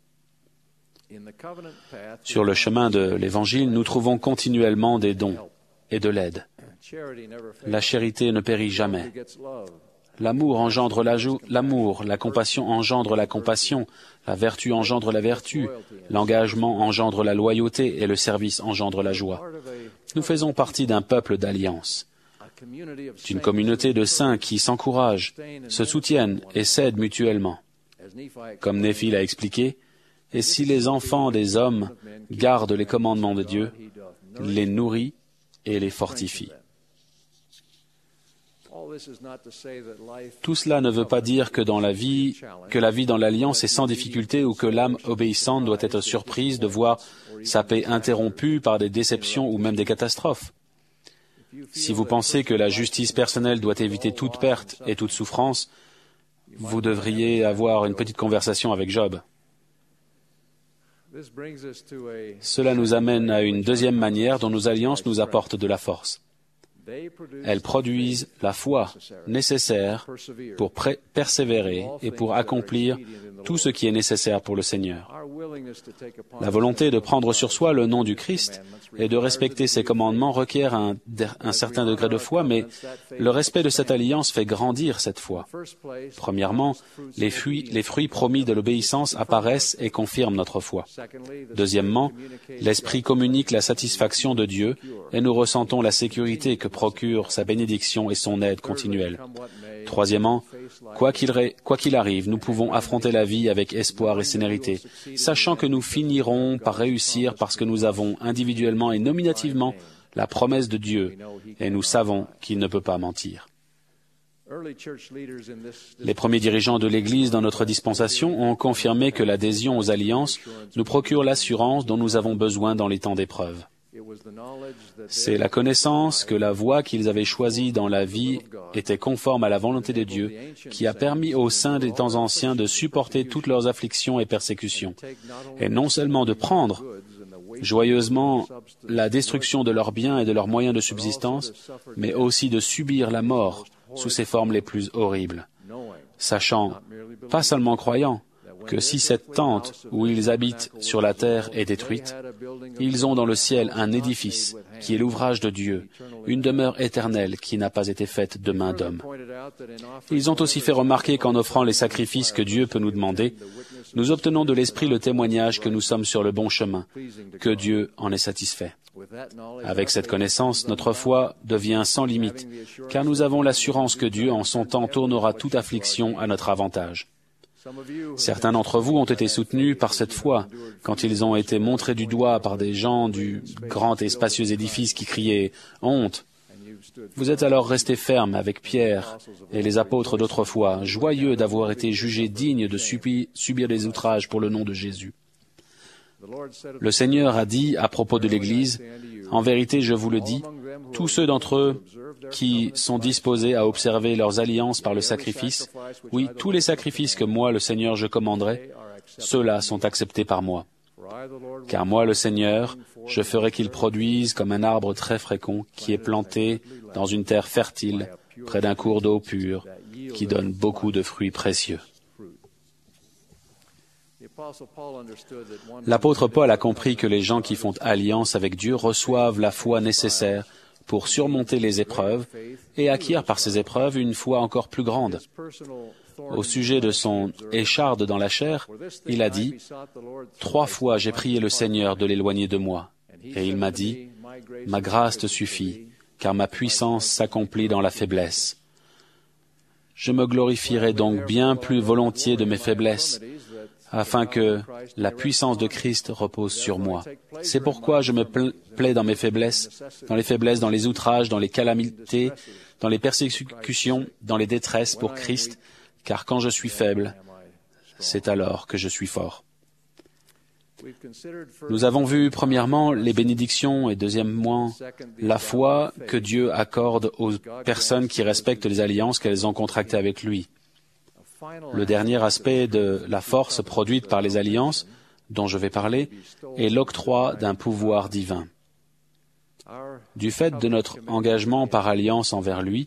Sur le chemin de l'Évangile, nous trouvons continuellement des dons et de l'aide. La charité ne périt jamais. L'amour engendre la jou- l'amour, la compassion engendre la compassion, la vertu engendre la vertu, l'engagement engendre la loyauté et le service engendre la joie. Nous faisons partie d'un peuple d'alliance, d'une communauté de saints qui s'encouragent, se soutiennent et s'aident mutuellement. Comme Néphi l'a expliqué, et si les enfants des hommes gardent les commandements de Dieu, les nourrit et les fortifie. Tout cela ne veut pas dire que dans la vie, que la vie dans l'alliance est sans difficulté ou que l'âme obéissante doit être surprise de voir sa paix interrompue par des déceptions ou même des catastrophes. Si vous pensez que la justice personnelle doit éviter toute perte et toute souffrance, vous devriez avoir une petite conversation avec Job. Cela nous amène à une deuxième manière dont nos alliances nous apportent de la force. Elles produisent la foi nécessaire pour pré- persévérer et pour accomplir tout ce qui est nécessaire pour le Seigneur. La volonté de prendre sur soi le nom du Christ et de respecter ses commandements requiert un, un certain degré de foi, mais le respect de cette alliance fait grandir cette foi. Premièrement, les fruits, les fruits promis de l'obéissance apparaissent et confirment notre foi. Deuxièmement, l'Esprit communique la satisfaction de Dieu et nous ressentons la sécurité que procure sa bénédiction et son aide continuelle. Troisièmement, quoi qu'il, ré, quoi qu'il arrive, nous pouvons affronter la vie avec espoir et sérénité, sachant que nous finirons par réussir parce que nous avons individuellement et nominativement la promesse de Dieu et nous savons qu'il ne peut pas mentir. Les premiers dirigeants de l'Église dans notre dispensation ont confirmé que l'adhésion aux alliances nous procure l'assurance dont nous avons besoin dans les temps d'épreuve. C'est la connaissance que la voie qu'ils avaient choisie dans la vie était conforme à la volonté de Dieu qui a permis aux saints des temps anciens de supporter toutes leurs afflictions et persécutions, et non seulement de prendre joyeusement la destruction de leurs biens et de leurs moyens de subsistance, mais aussi de subir la mort sous ses formes les plus horribles, sachant, pas seulement croyant, que si cette tente où ils habitent sur la terre est détruite, ils ont dans le ciel un édifice qui est l'ouvrage de Dieu, une demeure éternelle qui n'a pas été faite de main d'homme. Ils ont aussi fait remarquer qu'en offrant les sacrifices que Dieu peut nous demander, Nous obtenons de l'Esprit le témoignage que nous sommes sur le bon chemin, que Dieu en est satisfait. Avec cette connaissance, notre foi devient sans limite, car nous avons l'assurance que Dieu, en son temps, tournera toute affliction à notre avantage. Certains d'entre vous ont été soutenus par cette foi, quand ils ont été montrés du doigt par des gens du grand et spacieux édifice qui criaient « Honte !» Vous êtes alors restés fermes avec Pierre et les apôtres d'autrefois, joyeux d'avoir été jugés dignes de subir des outrages pour le nom de Jésus. Le Seigneur a dit à propos de l'Église, « En vérité, je vous le dis, tous ceux d'entre eux qui sont disposés à observer leurs alliances par le sacrifice, oui, tous les sacrifices que moi, le Seigneur, je commanderai, ceux-là sont acceptés par moi. Car moi, le Seigneur, je ferai qu'ils produisent comme un arbre très fécond qui est planté dans une terre fertile, près d'un cours d'eau pure, qui donne beaucoup de fruits précieux. » L'apôtre Paul a compris que les gens qui font alliance avec Dieu reçoivent la foi nécessaire pour surmonter les épreuves et acquièrent par ces épreuves une foi encore plus grande. Au sujet de son écharde dans la chair, il a dit « Trois fois j'ai prié le Seigneur de l'éloigner de moi, et il m'a dit « Ma grâce te suffit, car ma puissance s'accomplit dans la faiblesse. » Je me glorifierai donc bien plus volontiers de mes faiblesses, afin que la puissance de Christ repose sur moi. C'est pourquoi je me plais dans mes faiblesses, dans les faiblesses, dans les outrages, dans les calamités, dans les persécutions, dans les détresses pour Christ, car quand je suis faible, c'est alors que je suis fort. Nous avons vu premièrement les bénédictions et deuxièmement la foi que Dieu accorde aux personnes qui respectent les alliances qu'elles ont contractées avec lui. Le dernier aspect de la force produite par les alliances, dont je vais parler, est l'octroi d'un pouvoir divin. Du fait de notre engagement par alliance envers lui,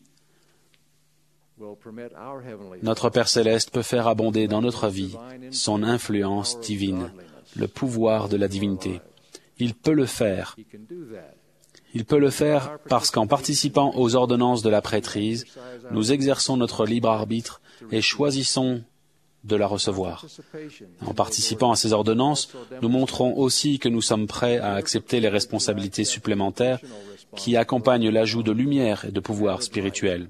notre Père céleste peut faire abonder dans notre vie son influence divine, le pouvoir de la divinité. Il peut le faire. Il peut le faire parce qu'en participant aux ordonnances de la prêtrise, nous exerçons notre libre arbitre et choisissons de la recevoir. En participant à ces ordonnances, nous montrons aussi que nous sommes prêts à accepter les responsabilités supplémentaires qui accompagnent l'ajout de lumière et de pouvoir spirituel.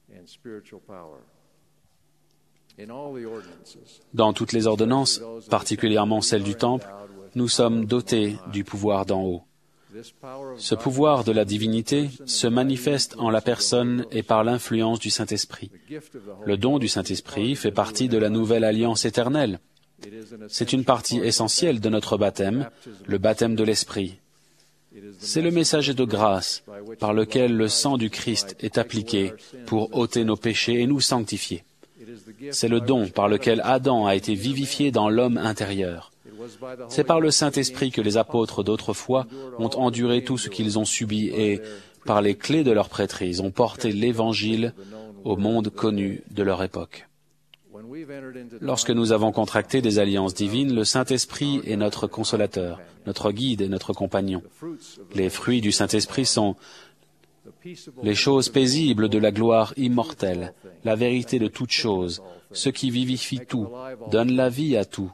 Dans toutes les ordonnances, particulièrement celle du Temple, nous sommes dotés du pouvoir d'en haut. Ce pouvoir de la divinité se manifeste en la personne et par l'influence du Saint-Esprit. Le don du Saint-Esprit fait partie de la nouvelle alliance éternelle. C'est une partie essentielle de notre baptême, le baptême de l'Esprit. C'est le messager de grâce par lequel le sang du Christ est appliqué pour ôter nos péchés et nous sanctifier. C'est le don par lequel Adam a été vivifié dans l'homme intérieur. C'est par le Saint-Esprit que les apôtres d'autrefois ont enduré tout ce qu'ils ont subi et, par les clés de leur prêtrise, ont porté l'Évangile au monde connu de leur époque. Lorsque nous avons contracté des alliances divines, le Saint-Esprit est notre consolateur, notre guide et notre compagnon. Les fruits du Saint-Esprit sont les choses paisibles de la gloire immortelle, la vérité de toutes choses, ce qui vivifie tout, donne la vie à tout,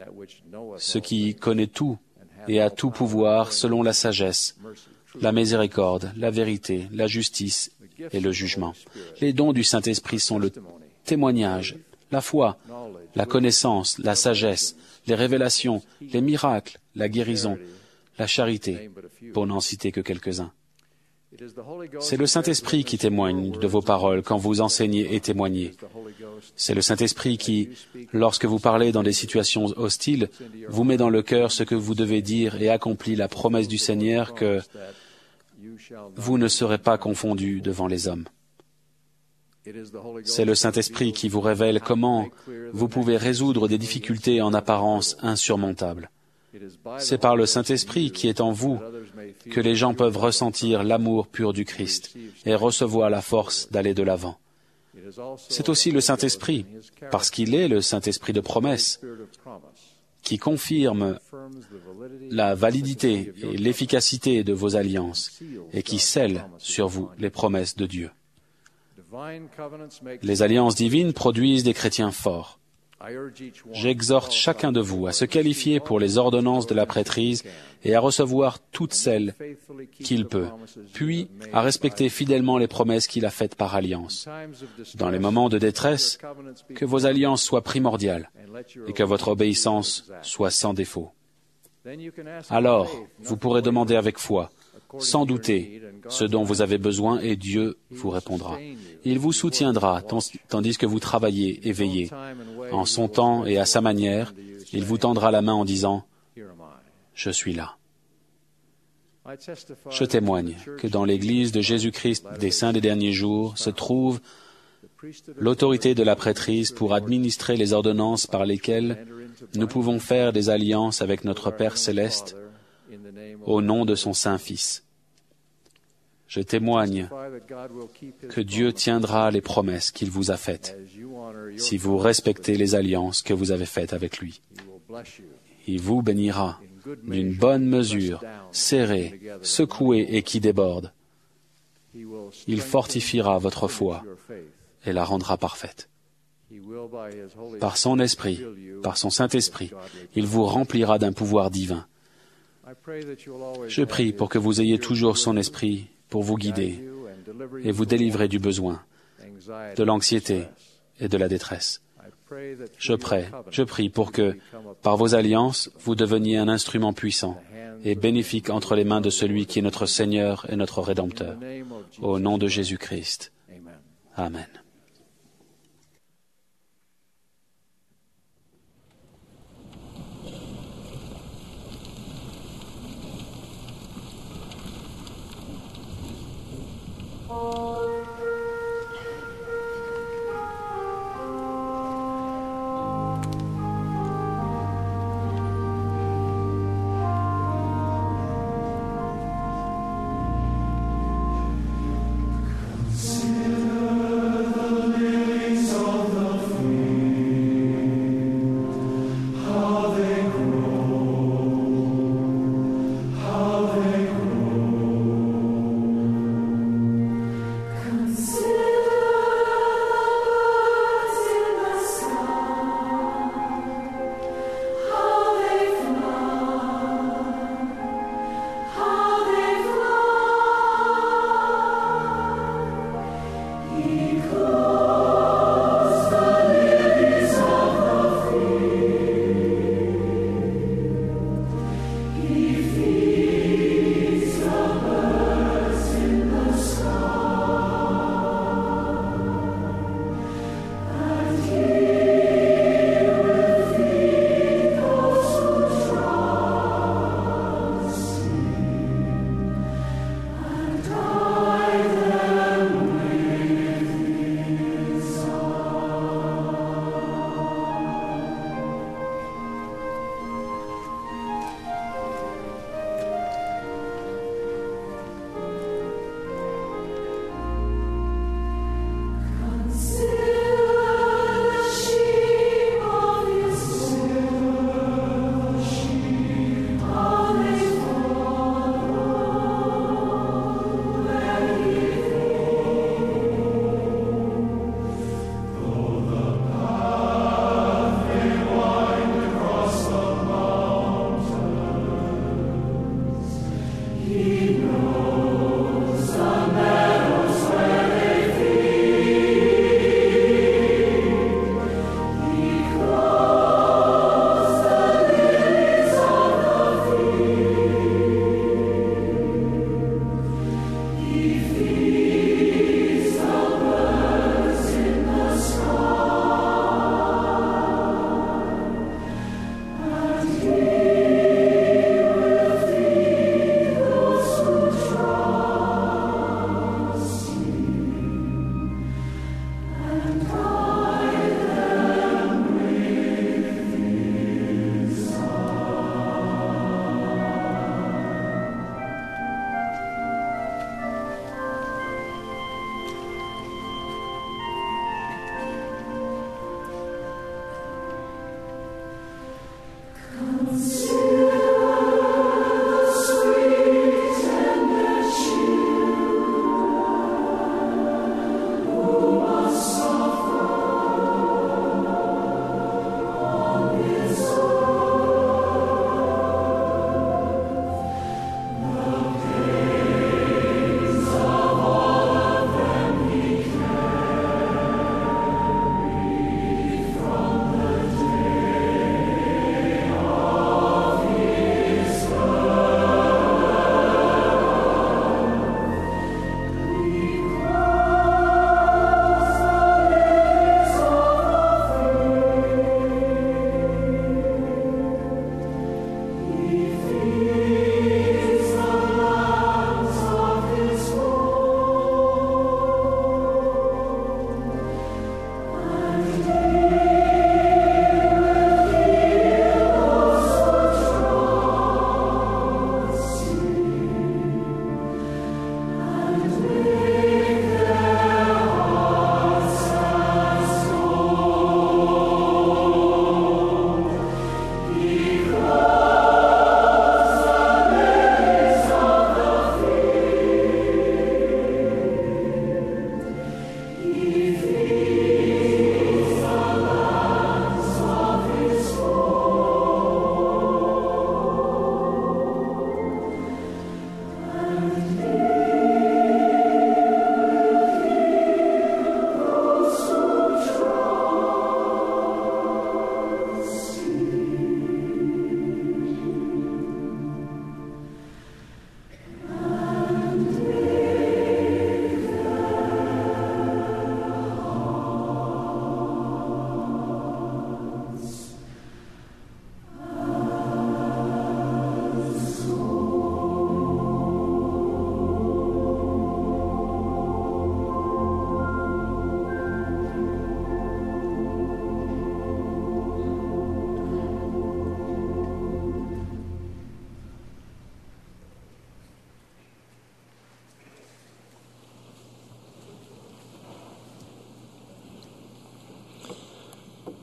ce qui connaît tout et a tout pouvoir selon la sagesse, la miséricorde, la vérité, la justice et le jugement. Les dons du Saint-Esprit sont le témoignage, la foi, la connaissance, la sagesse, les révélations, les miracles, la guérison, la charité, pour n'en citer que quelques-uns. C'est le Saint-Esprit qui témoigne de vos paroles quand vous enseignez et témoignez. C'est le Saint-Esprit qui, lorsque vous parlez dans des situations hostiles, vous met dans le cœur ce que vous devez dire et accomplit la promesse du Seigneur que vous ne serez pas confondus devant les hommes. C'est le Saint-Esprit qui vous révèle comment vous pouvez résoudre des difficultés en apparence insurmontables. C'est par le Saint-Esprit qui est en vous que les gens peuvent ressentir l'amour pur du Christ et recevoir la force d'aller de l'avant. C'est aussi le Saint-Esprit, parce qu'il est le Saint-Esprit de promesse, qui confirme la validité et l'efficacité de vos alliances et qui scelle sur vous les promesses de Dieu. Les alliances divines produisent des chrétiens forts. J'exhorte chacun de vous à se qualifier pour les ordonnances de la prêtrise et à recevoir toutes celles qu'il peut, puis à respecter fidèlement les promesses qu'il a faites par alliance. Dans les moments de détresse, que vos alliances soient primordiales et que votre obéissance soit sans défaut. Alors, vous pourrez demander avec foi, sans douter, ce dont vous avez besoin et Dieu vous répondra. Il vous soutiendra tandis que vous travaillez et veillez. En son temps et à sa manière, il vous tendra la main en disant « Je suis là ». Je témoigne que dans l'Église de Jésus-Christ des Saints des Derniers Jours se trouve l'autorité de la prêtrise pour administrer les ordonnances par lesquelles nous pouvons faire des alliances avec notre Père céleste au nom de son Saint-Fils. Je témoigne que Dieu tiendra les promesses qu'il vous a faites si vous respectez les alliances que vous avez faites avec lui. Il vous bénira d'une bonne mesure, serrée, secouée et qui déborde. Il fortifiera votre foi et la rendra parfaite. Par son esprit, par son Saint-Esprit, il vous remplira d'un pouvoir divin. Je prie pour que vous ayez toujours son esprit pour vous guider et vous délivrer du besoin, de l'anxiété et de la détresse. Je prie, je prie pour que, par vos alliances, vous deveniez un instrument puissant et bénéfique entre les mains de celui qui est notre Seigneur et notre Rédempteur. Au nom de Jésus-Christ. Amen.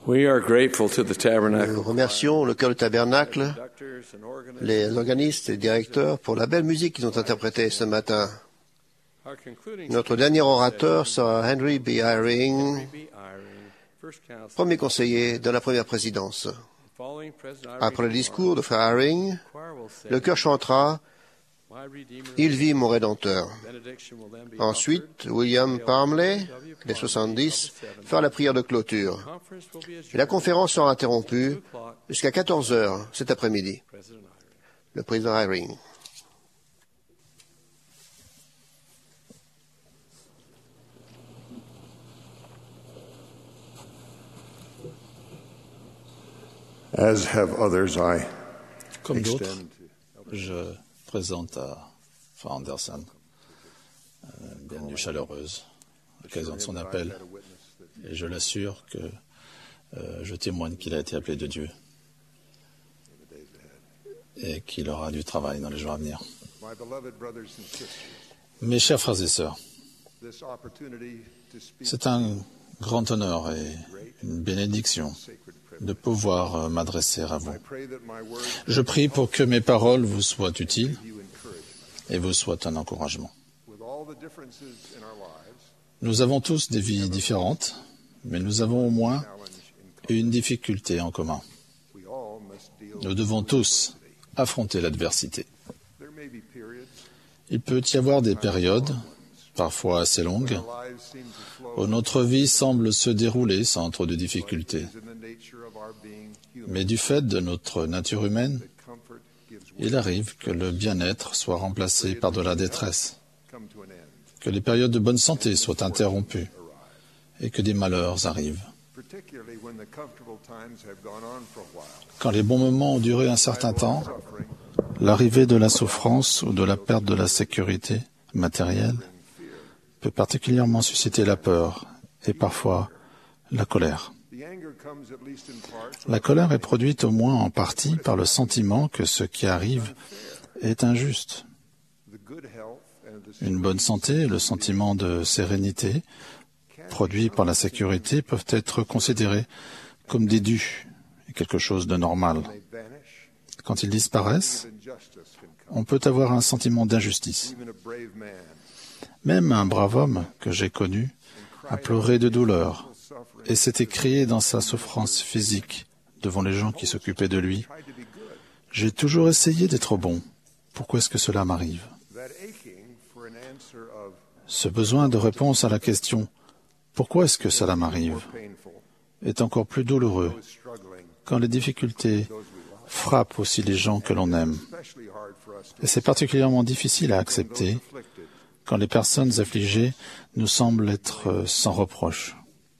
We are grateful to the tabernacle. Nous remercions le chœur du tabernacle, les organistes et directeurs pour la belle musique qu'ils ont interprétée ce matin. Notre dernier orateur sera Henry B. Eyring, premier conseiller de la première présidence. Après le discours de Frère Eyring, le chœur chantera « Il vit mon Rédempteur ». Ensuite, William Parmley, des soixante-dix, fera la prière de clôture. Et la conférence sera interrompue jusqu'à quatorze heures cet après-midi. Le président Eyring. As have others, I Comme d'autres, je présente à Frère Anderson une bienvenue chaleureuse à l'occasion de son appel et je l'assure que euh, je témoigne qu'il a été appelé de Dieu et qu'il aura du travail dans les jours à venir. Mes chers frères et sœurs, c'est un grand honneur et une bénédiction de pouvoir m'adresser à vous. Je prie pour que mes paroles vous soient utiles et vous soient un encouragement. Nous avons tous des vies différentes, mais nous avons au moins une difficulté en commun. Nous devons tous affronter l'adversité. Il peut y avoir des périodes, parfois assez longues, où notre vie semble se dérouler sans trop de difficultés. Mais du fait de notre nature humaine, il arrive que le bien-être soit remplacé par de la détresse, que les périodes de bonne santé soient interrompues et que des malheurs arrivent. Quand les bons moments ont duré un certain temps, l'arrivée de la souffrance ou de la perte de la sécurité matérielle peut particulièrement susciter la peur et parfois la colère. La colère est produite au moins en partie par le sentiment que ce qui arrive est injuste. Une bonne santé et le sentiment de sérénité produits par la sécurité peuvent être considérés comme des dus et quelque chose de normal. Quand ils disparaissent, on peut avoir un sentiment d'injustice. Même un brave homme que j'ai connu a pleuré de douleur et s'est écrié dans sa souffrance physique devant les gens qui s'occupaient de lui. « J'ai toujours essayé d'être bon. Pourquoi est-ce que cela m'arrive ?» Ce besoin de réponse à la question « Pourquoi est-ce que cela m'arrive ?» est encore plus douloureux quand les difficultés frappent aussi les gens que l'on aime. Et c'est particulièrement difficile à accepter quand les personnes affligées nous semblent être sans reproche.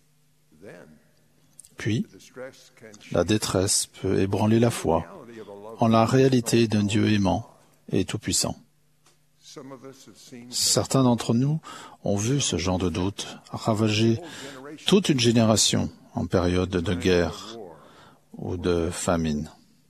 Puis, la détresse peut ébranler la foi en la réalité d'un Dieu aimant et tout-puissant. Certains d'entre nous ont vu ce genre de doute ravager toute une génération en période de guerre ou de famine.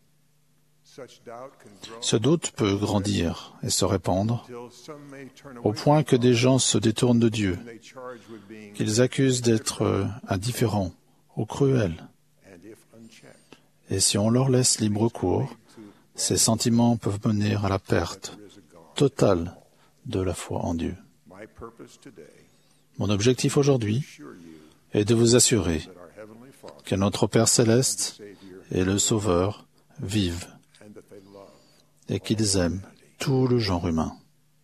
Ce doute peut grandir et se répandre au point que des gens se détournent de Dieu, qu'ils accusent d'être indifférents ou cruels. Et si on leur laisse libre cours, ces sentiments peuvent mener à la perte totale de la foi en Dieu. Mon objectif aujourd'hui est de vous assurer que notre Père céleste et le Sauveur vivent et qu'ils aiment tout le genre humain.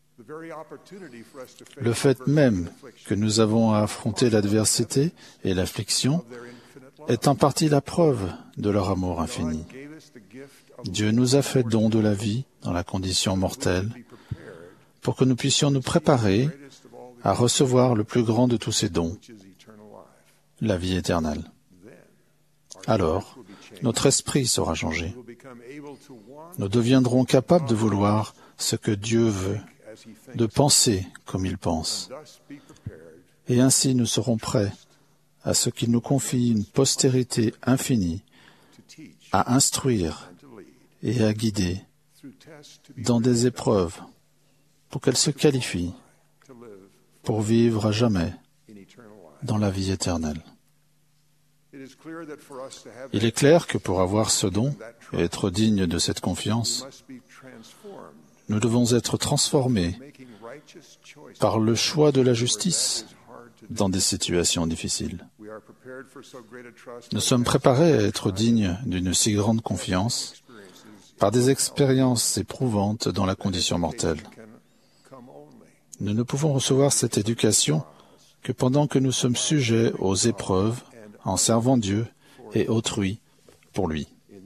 Le fait même que nous avons à affronter l'adversité et l'affliction est en partie la preuve de leur amour infini. Dieu nous a fait don de la vie dans la condition mortelle pour que nous puissions nous préparer à recevoir le plus grand de tous ces dons, la vie éternelle. Alors, notre esprit sera changé. Nous deviendrons capables de vouloir ce que Dieu veut, de penser comme il pense. Et ainsi nous serons prêts à ce qu'il nous confie une postérité infinie, à instruire et à guider dans des épreuves pour qu'elles se qualifient pour vivre à jamais dans la vie éternelle. Il est clair que pour avoir ce don et être digne de cette confiance, nous devons être transformés par le choix de la justice dans des situations difficiles. Nous sommes préparés à être dignes d'une si grande confiance par des expériences éprouvantes dans la condition mortelle. Nous ne pouvons recevoir cette éducation que pendant que nous sommes sujets aux épreuves en servant Dieu et autrui pour lui.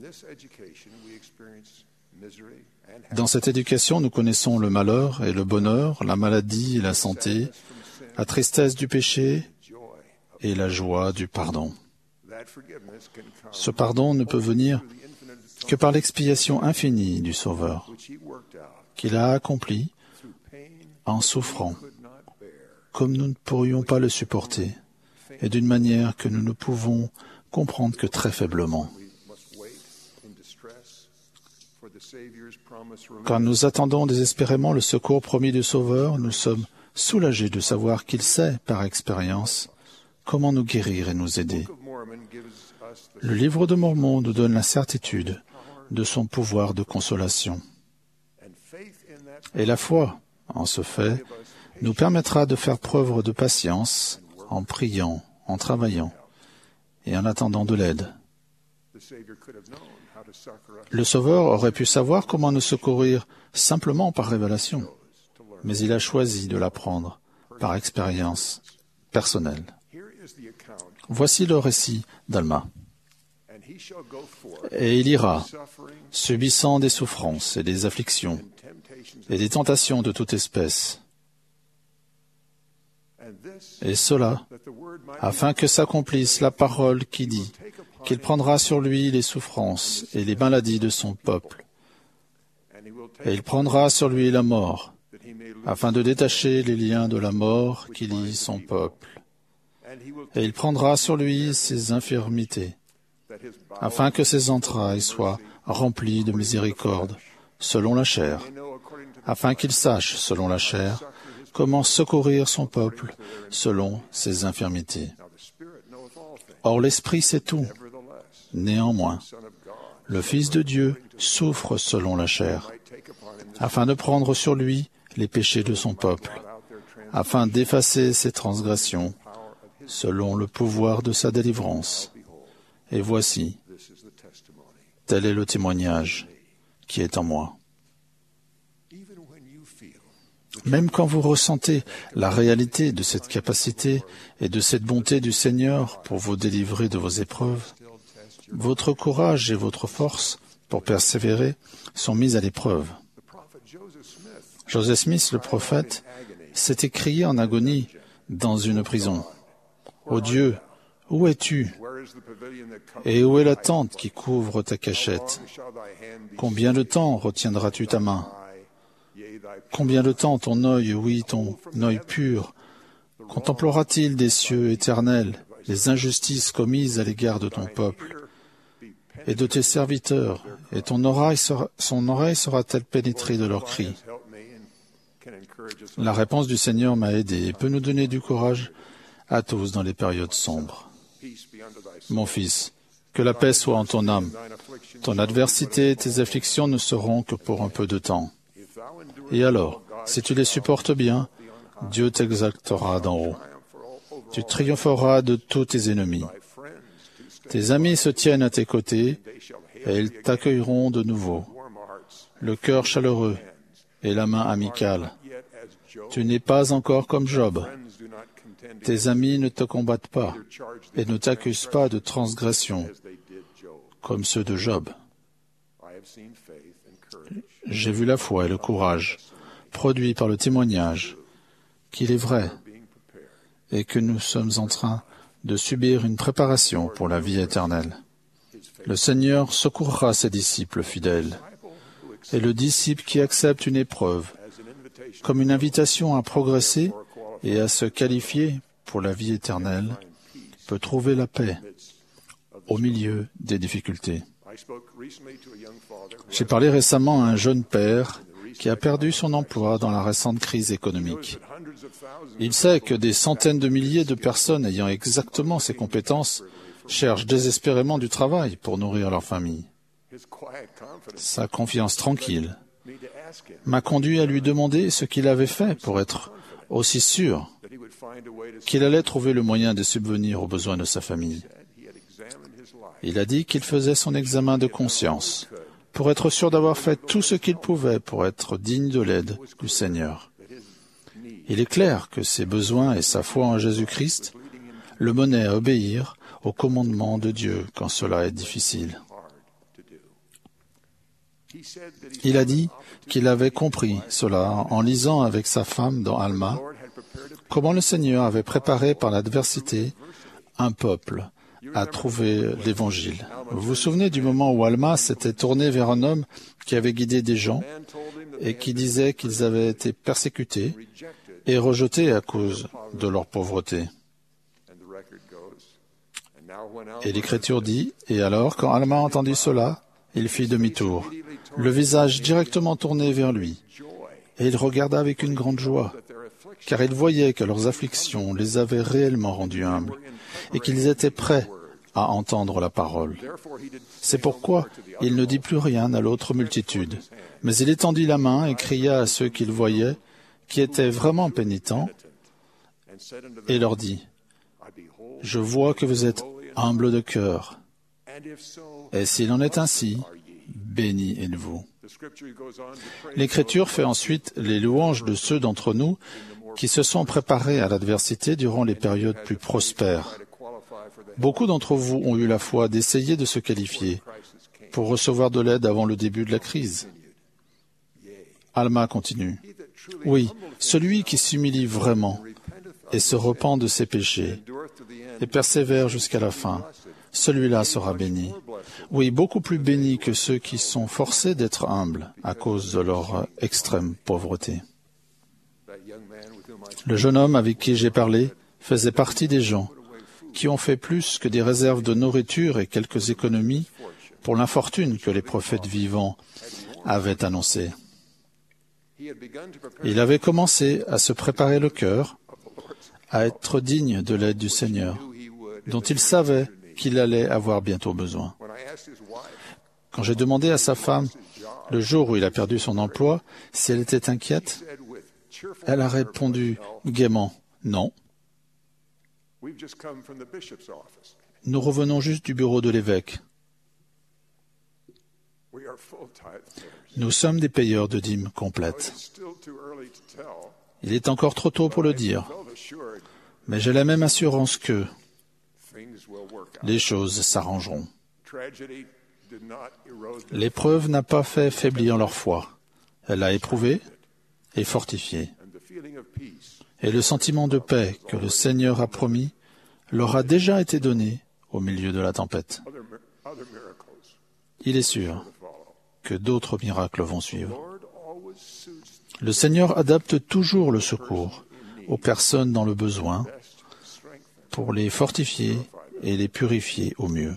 Dans cette éducation, nous connaissons le malheur et le bonheur, la maladie et la santé, la tristesse du péché et la joie du pardon. Ce pardon ne peut venir que par l'expiation infinie du Sauveur, qu'il a accompli en souffrant, comme nous ne pourrions pas le supporter, et d'une manière que nous ne pouvons comprendre que très faiblement. Quand nous attendons désespérément le secours promis du Sauveur, nous sommes soulagés de savoir qu'il sait, par expérience, comment nous guérir et nous aider. Le livre de Mormon nous donne la certitude de son pouvoir de consolation. Et la foi, en ce fait, nous permettra de faire preuve de patience en priant, en travaillant et en attendant de l'aide. Le Sauveur aurait pu savoir comment nous secourir simplement par révélation, mais il a choisi de l'apprendre par expérience personnelle. Voici le récit d'Alma. Et il ira, subissant des souffrances et des afflictions et des tentations de toute espèce. Et cela, afin que s'accomplisse la parole qui dit qu'il prendra sur lui les souffrances et les maladies de son peuple. Et il prendra sur lui la mort, afin de détacher les liens de la mort qui lient son peuple. Et il prendra sur lui ses infirmités, afin que ses entrailles soient remplies de miséricorde, selon la chair, afin qu'il sache, selon la chair, comment secourir son peuple selon ses infirmités. Or l'Esprit sait tout. Néanmoins, le Fils de Dieu souffre selon la chair, afin de prendre sur lui les péchés de son peuple, afin d'effacer ses transgressions, selon le pouvoir de sa délivrance. Et voici, tel est le témoignage qui est en moi. Même quand vous ressentez la réalité de cette capacité et de cette bonté du Seigneur pour vous délivrer de vos épreuves, votre courage et votre force pour persévérer sont mis à l'épreuve. Joseph Smith, le prophète, s'est écrié en agonie dans une prison. « Ô Dieu, où es-tu? Et où est la tente qui couvre ta cachette? Combien de temps retiendras-tu ta main? Combien de temps ton œil, oui, ton œil pur, contemplera-t-il des cieux éternels les injustices commises à l'égard de ton peuple et de tes serviteurs, et ton oreille sera, son oreille sera-t-elle pénétrée de leurs cris? » La réponse du Seigneur m'a aidé et peut nous donner du courage à tous dans les périodes sombres. Mon fils, que la paix soit en ton âme. Ton adversité et tes afflictions ne seront que pour un peu de temps. Et alors, si tu les supportes bien, Dieu t'exaltera d'en haut. Tu triompheras de tous tes ennemis. Tes amis se tiennent à tes côtés et ils t'accueilleront de nouveau. Le cœur chaleureux et la main amicale. Tu n'es pas encore comme Job. Tes amis ne te combattent pas et ne t'accusent pas de transgression comme ceux de Job. J'ai vu la foi et le courage produits par le témoignage qu'il est vrai et que nous sommes en train de subir une préparation pour la vie éternelle. Le Seigneur secourra ses disciples fidèles, et le disciple qui accepte une épreuve comme une invitation à progresser et à se qualifier pour la vie éternelle peut trouver la paix au milieu des difficultés. J'ai parlé récemment à un jeune père qui a perdu son emploi dans la récente crise économique. Il sait que des centaines de milliers de personnes ayant exactement ses compétences cherchent désespérément du travail pour nourrir leur famille. Sa confiance tranquille m'a conduit à lui demander ce qu'il avait fait pour être aussi sûr qu'il allait trouver le moyen de subvenir aux besoins de sa famille. Il a dit qu'il faisait son examen de conscience pour être sûr d'avoir fait tout ce qu'il pouvait pour être digne de l'aide du Seigneur. Il est clair que ses besoins et sa foi en Jésus-Christ le menaient à obéir au commandement de Dieu quand cela est difficile. Il a dit qu'il avait compris cela en lisant avec sa femme dans Alma comment le Seigneur avait préparé par l'adversité un peuple à trouver l'Évangile. Vous vous souvenez du moment où Alma s'était tourné vers un homme qui avait guidé des gens et qui disait qu'ils avaient été persécutés et rejetés à cause de leur pauvreté. Et l'Écriture dit, « Et alors, quand Alma entendit cela, il fit demi-tour, le visage directement tourné vers lui, et il regarda avec une grande joie, car il voyait que leurs afflictions les avaient réellement rendus humbles, et qu'ils étaient prêts à entendre la parole. C'est pourquoi il ne dit plus rien à l'autre multitude, mais il étendit la main et cria à ceux qu'il voyait, qui étaient vraiment pénitents, et leur dit, « Je vois que vous êtes humbles de cœur, et s'il en est ainsi, béni êtes-vous. » L'Écriture fait ensuite les louanges de ceux d'entre nous qui se sont préparés à l'adversité durant les périodes plus prospères. Beaucoup d'entre vous ont eu la foi d'essayer de se qualifier pour recevoir de l'aide avant le début de la crise. Alma continue. Oui, celui qui s'humilie vraiment et se repent de ses péchés et persévère jusqu'à la fin, celui-là sera béni. Oui, beaucoup plus béni que ceux qui sont forcés d'être humbles à cause de leur extrême pauvreté. Le jeune homme avec qui j'ai parlé faisait partie des gens qui ont fait plus que des réserves de nourriture et quelques économies pour l'infortune que les prophètes vivants avaient annoncée. Il avait commencé à se préparer le cœur, à être digne de l'aide du Seigneur, dont il savait qu'il allait avoir bientôt besoin. Quand j'ai demandé à sa femme, le jour où il a perdu son emploi, si elle était inquiète, elle a répondu gaiement, « Non. Nous revenons juste du bureau de l'évêque. Nous sommes des payeurs de dîmes complètes. Il est encore trop tôt pour le dire, mais j'ai la même assurance que les choses s'arrangeront. L'épreuve n'a pas fait faiblir leur foi. Elle a éprouvé et fortifié. Et le sentiment de paix que le Seigneur a promis leur a déjà été donné au milieu de la tempête. Il est sûr que d'autres miracles vont suivre. Le Seigneur adapte toujours le secours aux personnes dans le besoin pour les fortifier et les purifier au mieux.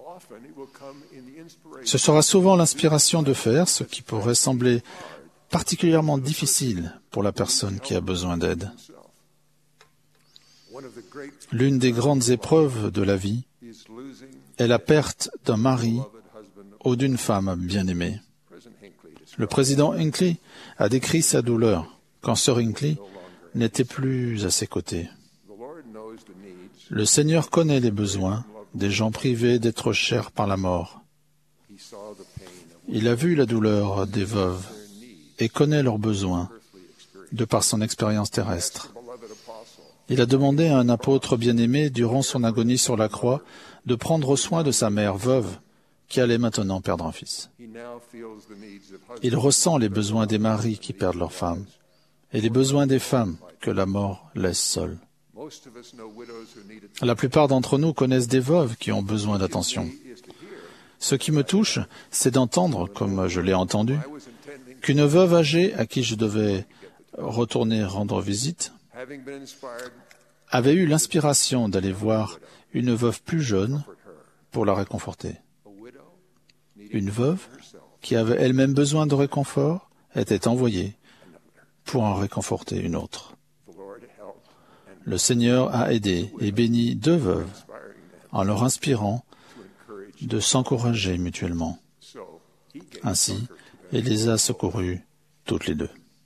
Ce sera souvent l'inspiration de faire ce qui pourrait sembler particulièrement difficile pour la personne qui a besoin d'aide. L'une des grandes épreuves de la vie est la perte d'un mari ou d'une femme bien-aimée. Le président Hinckley a décrit sa douleur quand Sir Hinckley n'était plus à ses côtés. Le Seigneur connaît les besoins des gens privés d'être chers par la mort. Il a vu la douleur des veuves et connaît leurs besoins de par son expérience terrestre. Il a demandé à un apôtre bien-aimé, durant son agonie sur la croix, de prendre soin de sa mère veuve, qui allait maintenant perdre un fils. Il ressent les besoins des maris qui perdent leurs femmes, et les besoins des femmes que la mort laisse seules. La plupart d'entre nous connaissent des veuves qui ont besoin d'attention. Ce qui me touche, c'est d'entendre, comme je l'ai entendu, qu'une veuve âgée à qui je devais retourner rendre visite avait eu l'inspiration d'aller voir une veuve plus jeune pour la réconforter. Une veuve qui avait elle-même besoin de réconfort était envoyée pour en réconforter une autre. Le Seigneur a aidé et béni deux veuves en leur inspirant de s'encourager mutuellement. Ainsi, il les a secourus toutes les deux.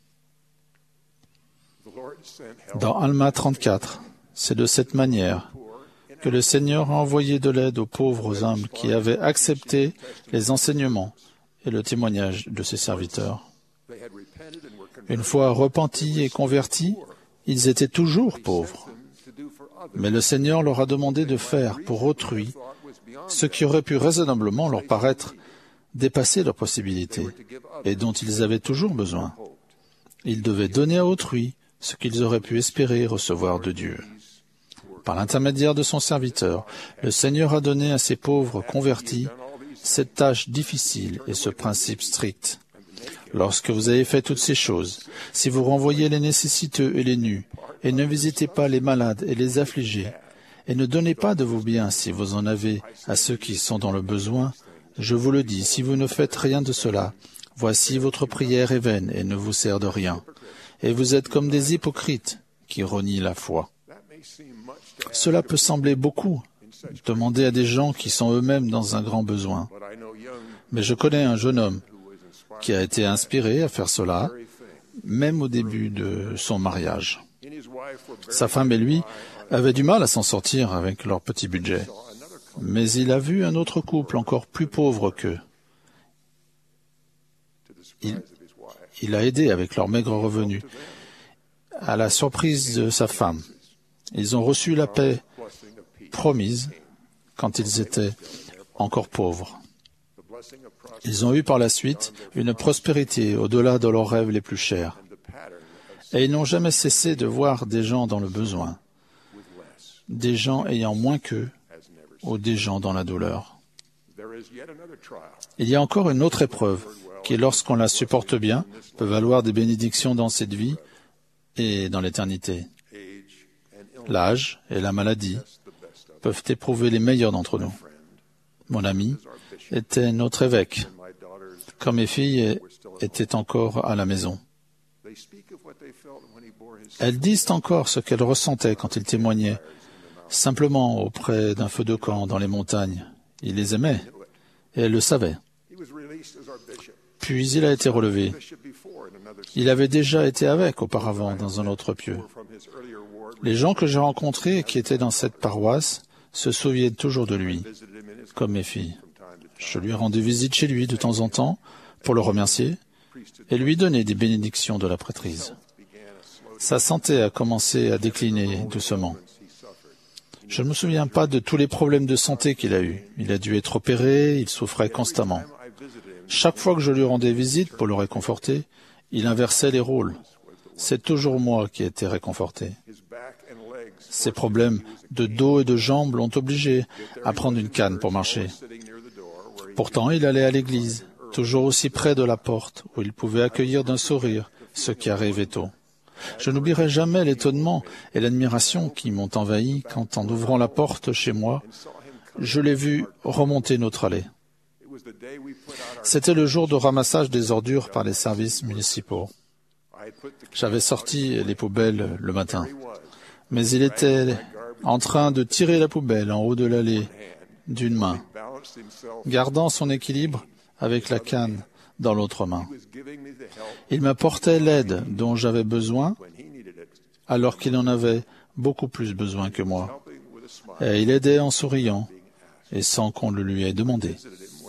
Dans Alma trente-quatre, c'est de cette manière que le Seigneur a envoyé de l'aide aux pauvres hommes qui avaient accepté les enseignements et le témoignage de ses serviteurs. Une fois repentis et convertis, ils étaient toujours pauvres. Mais le Seigneur leur a demandé de faire pour autrui ce qui aurait pu raisonnablement leur paraître dépasser leurs possibilités et dont ils avaient toujours besoin. Ils devaient donner à autrui ce qu'ils auraient pu espérer recevoir de Dieu. Par l'intermédiaire de son serviteur, le Seigneur a donné à ces pauvres convertis cette tâche difficile et ce principe strict. Lorsque vous avez fait toutes ces choses, si vous renvoyez les nécessiteux et les nus, et ne visitez pas les malades et les affligés, et ne donnez pas de vos biens si vous en avez à ceux qui sont dans le besoin, je vous le dis, si vous ne faites rien de cela, voici votre prière est vaine et ne vous sert de rien. Et vous êtes comme des hypocrites qui renient la foi. Cela peut sembler beaucoup, demander à des gens qui sont eux-mêmes dans un grand besoin. Mais je connais un jeune homme qui a été inspiré à faire cela, même au début de son mariage. Sa femme et lui avaient du mal à s'en sortir avec leur petit budget. Mais il a vu un autre couple encore plus pauvre qu'eux. Il, il a aidé avec leurs maigres revenus. À la surprise de sa femme, ils ont reçu la paix promise quand ils étaient encore pauvres. Ils ont eu par la suite une prospérité au-delà de leurs rêves les plus chers. Et ils n'ont jamais cessé de voir des gens dans le besoin, des gens ayant moins qu'eux, ou des gens dans la douleur. Il y a encore une autre épreuve qui, lorsqu'on la supporte bien, peut valoir des bénédictions dans cette vie et dans l'éternité. L'âge et la maladie peuvent éprouver les meilleurs d'entre nous. Mon ami était notre évêque, quand mes filles étaient encore à la maison. Elles disent encore ce qu'elles ressentaient quand il témoignait, simplement auprès d'un feu de camp dans les montagnes. Il les aimait, et elles le savaient. Puis il a été relevé. Il avait déjà été avec auparavant dans un autre pieu. Les gens que j'ai rencontrés et qui étaient dans cette paroisse se souviennent toujours de lui, comme mes filles. Je lui ai rendu visite chez lui de temps en temps pour le remercier et lui donner des bénédictions de la prêtrise. Sa santé a commencé à décliner doucement. Je ne me souviens pas de tous les problèmes de santé qu'il a eus. Il a dû être opéré, il souffrait constamment. Chaque fois que je lui rendais visite pour le réconforter, il inversait les rôles. C'est toujours moi qui ai été réconforté. Ses problèmes de dos et de jambes l'ont obligé à prendre une canne pour marcher. Pourtant, il allait à l'église, toujours aussi près de la porte, où il pouvait accueillir d'un sourire ceux qui arrivaient tôt. Je n'oublierai jamais l'étonnement et l'admiration qui m'ont envahi quand, en ouvrant la porte chez moi, je l'ai vu remonter notre allée. C'était le jour de ramassage des ordures par les services municipaux. J'avais sorti les poubelles le matin, mais il était en train de tirer la poubelle en haut de l'allée d'une main, gardant son équilibre avec la canne dans l'autre main. Il m'apportait l'aide dont j'avais besoin, alors qu'il en avait beaucoup plus besoin que moi. Et il aidait en souriant, et sans qu'on le lui ait demandé.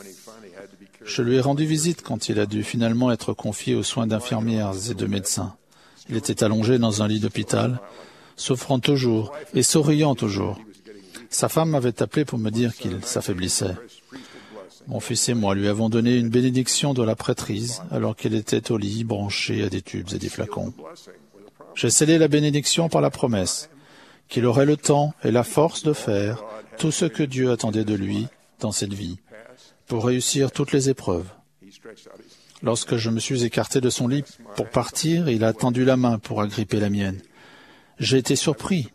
Je lui ai rendu visite quand il a dû finalement être confié aux soins d'infirmières et de médecins. Il était allongé dans un lit d'hôpital, souffrant toujours et souriant toujours. Sa femme m'avait appelé pour me dire qu'il s'affaiblissait. Mon fils et moi lui avons donné une bénédiction de la prêtrise alors qu'il était au lit, branché à des tubes et des flacons. J'ai scellé la bénédiction par la promesse qu'il aurait le temps et la force de faire tout ce que Dieu attendait de lui dans cette vie pour réussir toutes les épreuves. Lorsque je me suis écarté de son lit pour partir, il a tendu la main pour agripper la mienne. J'ai été surpris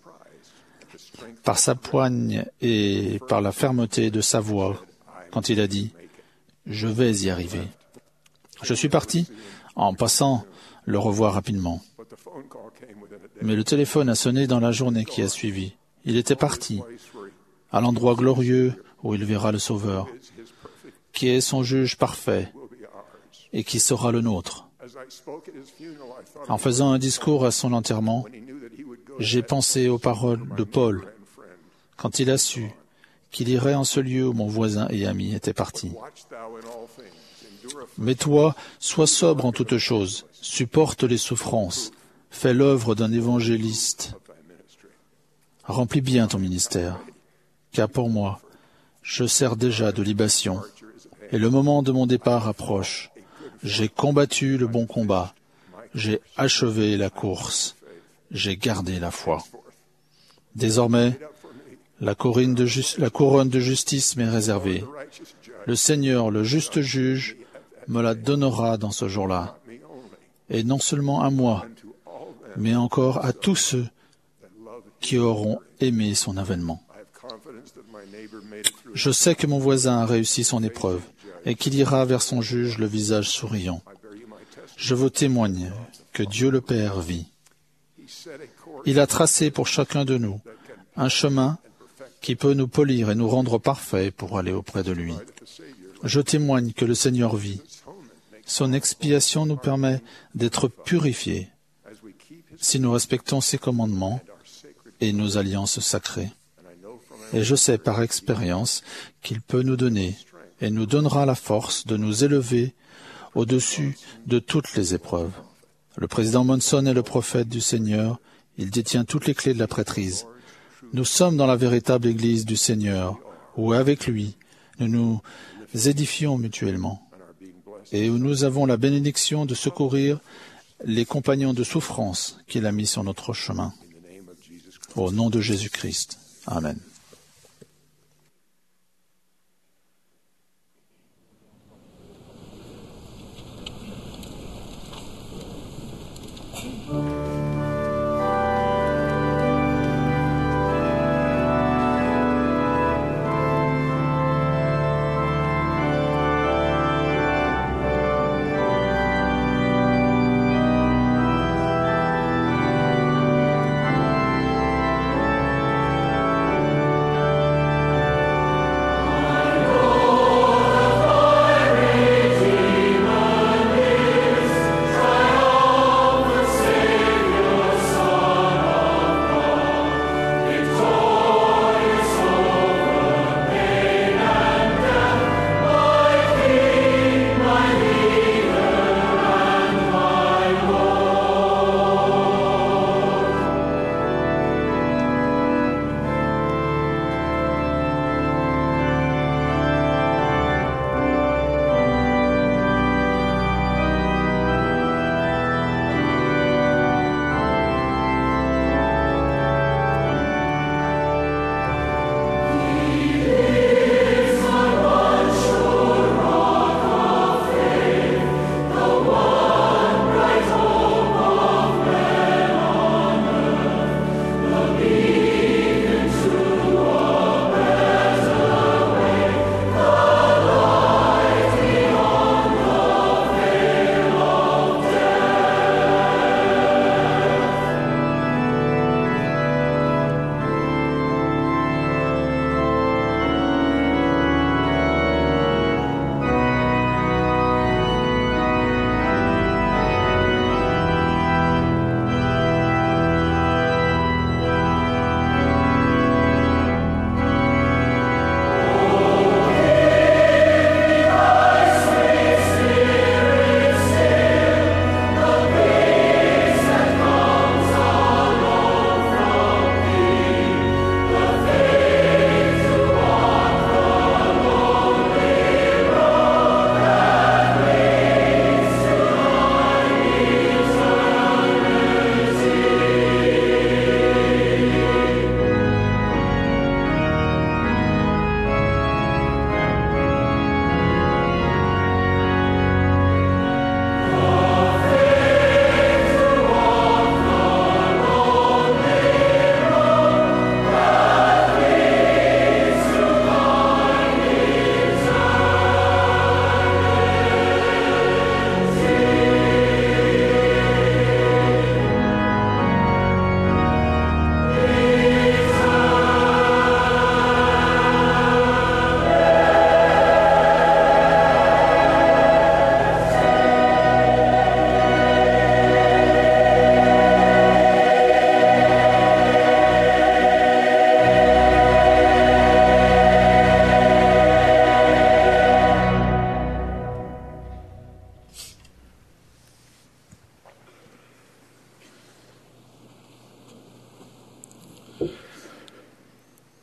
par sa poigne et par la fermeté de sa voix quand il a dit « Je vais y arriver ». Je suis parti en passant le revoir rapidement. Mais le téléphone a sonné dans la journée qui a suivi. Il était parti à l'endroit glorieux où il verra le Sauveur, qui est son juge parfait et qui sera le nôtre. En faisant un discours à son enterrement, j'ai pensé aux paroles de Paul quand il a su qu'il irait en ce lieu où mon voisin et ami était parti. Mais toi, sois sobre en toutes choses, supporte les souffrances, fais l'œuvre d'un évangéliste, remplis bien ton ministère, car pour moi, je sers déjà de libation, et le moment de mon départ approche. J'ai combattu le bon combat, j'ai achevé la course, j'ai gardé la foi. Désormais, la couronne de, ju- la couronne de justice m'est réservée. Le Seigneur, le juste juge, me la donnera dans ce jour-là. Et non seulement à moi, mais encore à tous ceux qui auront aimé son avènement. Je sais que mon voisin a réussi son épreuve et qu'il ira vers son juge le visage souriant. Je vous témoigne que Dieu le Père vit. Il a tracé pour chacun de nous un chemin qui peut nous polir et nous rendre parfaits pour aller auprès de lui. Je témoigne que le Seigneur vit. Son expiation nous permet d'être purifiés si nous respectons ses commandements et nos alliances sacrées. Et je sais par expérience qu'il peut nous donner et nous donnera la force de nous élever au-dessus de toutes les épreuves. Le président Monson est le prophète du Seigneur. Il détient toutes les clés de la prêtrise. Nous sommes dans la véritable Église du Seigneur, où avec lui, nous nous édifions mutuellement, et où nous avons la bénédiction de secourir les compagnons de souffrance qu'il a mis sur notre chemin. Au nom de Jésus-Christ. Amen. Say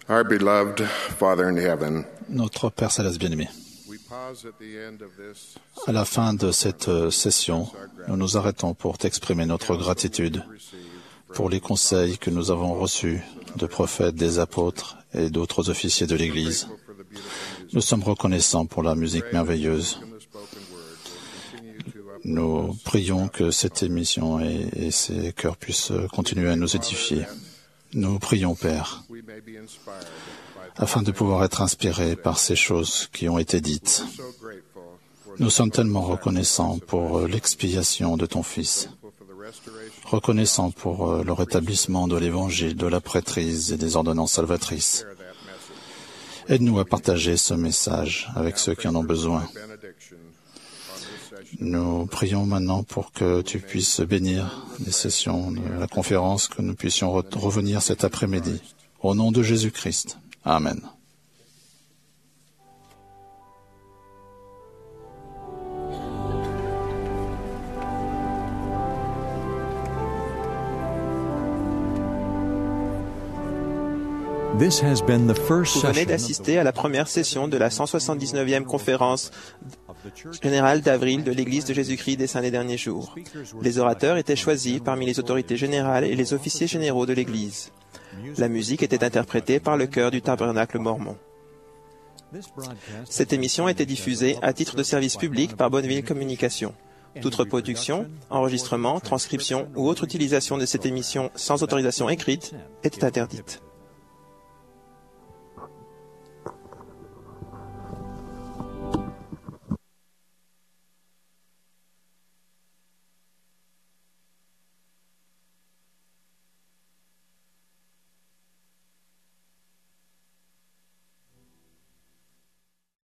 Our beloved Father in heaven, Notre Père Céleste bien-aimé, à la fin de cette session, nous nous arrêtons pour t'exprimer notre gratitude pour les conseils que nous avons reçus de prophètes, des apôtres et d'autres officiers de l'Église. Nous sommes reconnaissants pour la musique merveilleuse. Nous prions que cette émission et, et ces cœurs puissent continuer à nous édifier. Nous prions, Père, afin de pouvoir être inspirés par ces choses qui ont été dites. Nous sommes tellement reconnaissants pour l'expiation de ton Fils, reconnaissants pour le rétablissement de l'Évangile, de la prêtrise et des ordonnances salvatrices. Aide-nous à partager ce message avec ceux qui en ont besoin. Nous prions maintenant pour que tu puisses bénir les sessions de la conférence, que nous puissions re- revenir cet après-midi. Au nom de Jésus-Christ. Amen. This has been the first Vous venez session d'assister à la première session de la cent soixante-dix-neuvième conférence générale d'avril de l'Église de Jésus-Christ des Saints des Derniers Jours. Les orateurs étaient choisis parmi les autorités générales et les officiers généraux de l'Église. La musique était interprétée par le chœur du Tabernacle mormon. Cette émission a été diffusée à titre de service public par Bonneville Communications. Toute reproduction, enregistrement, transcription ou autre utilisation de cette émission sans autorisation écrite était interdite.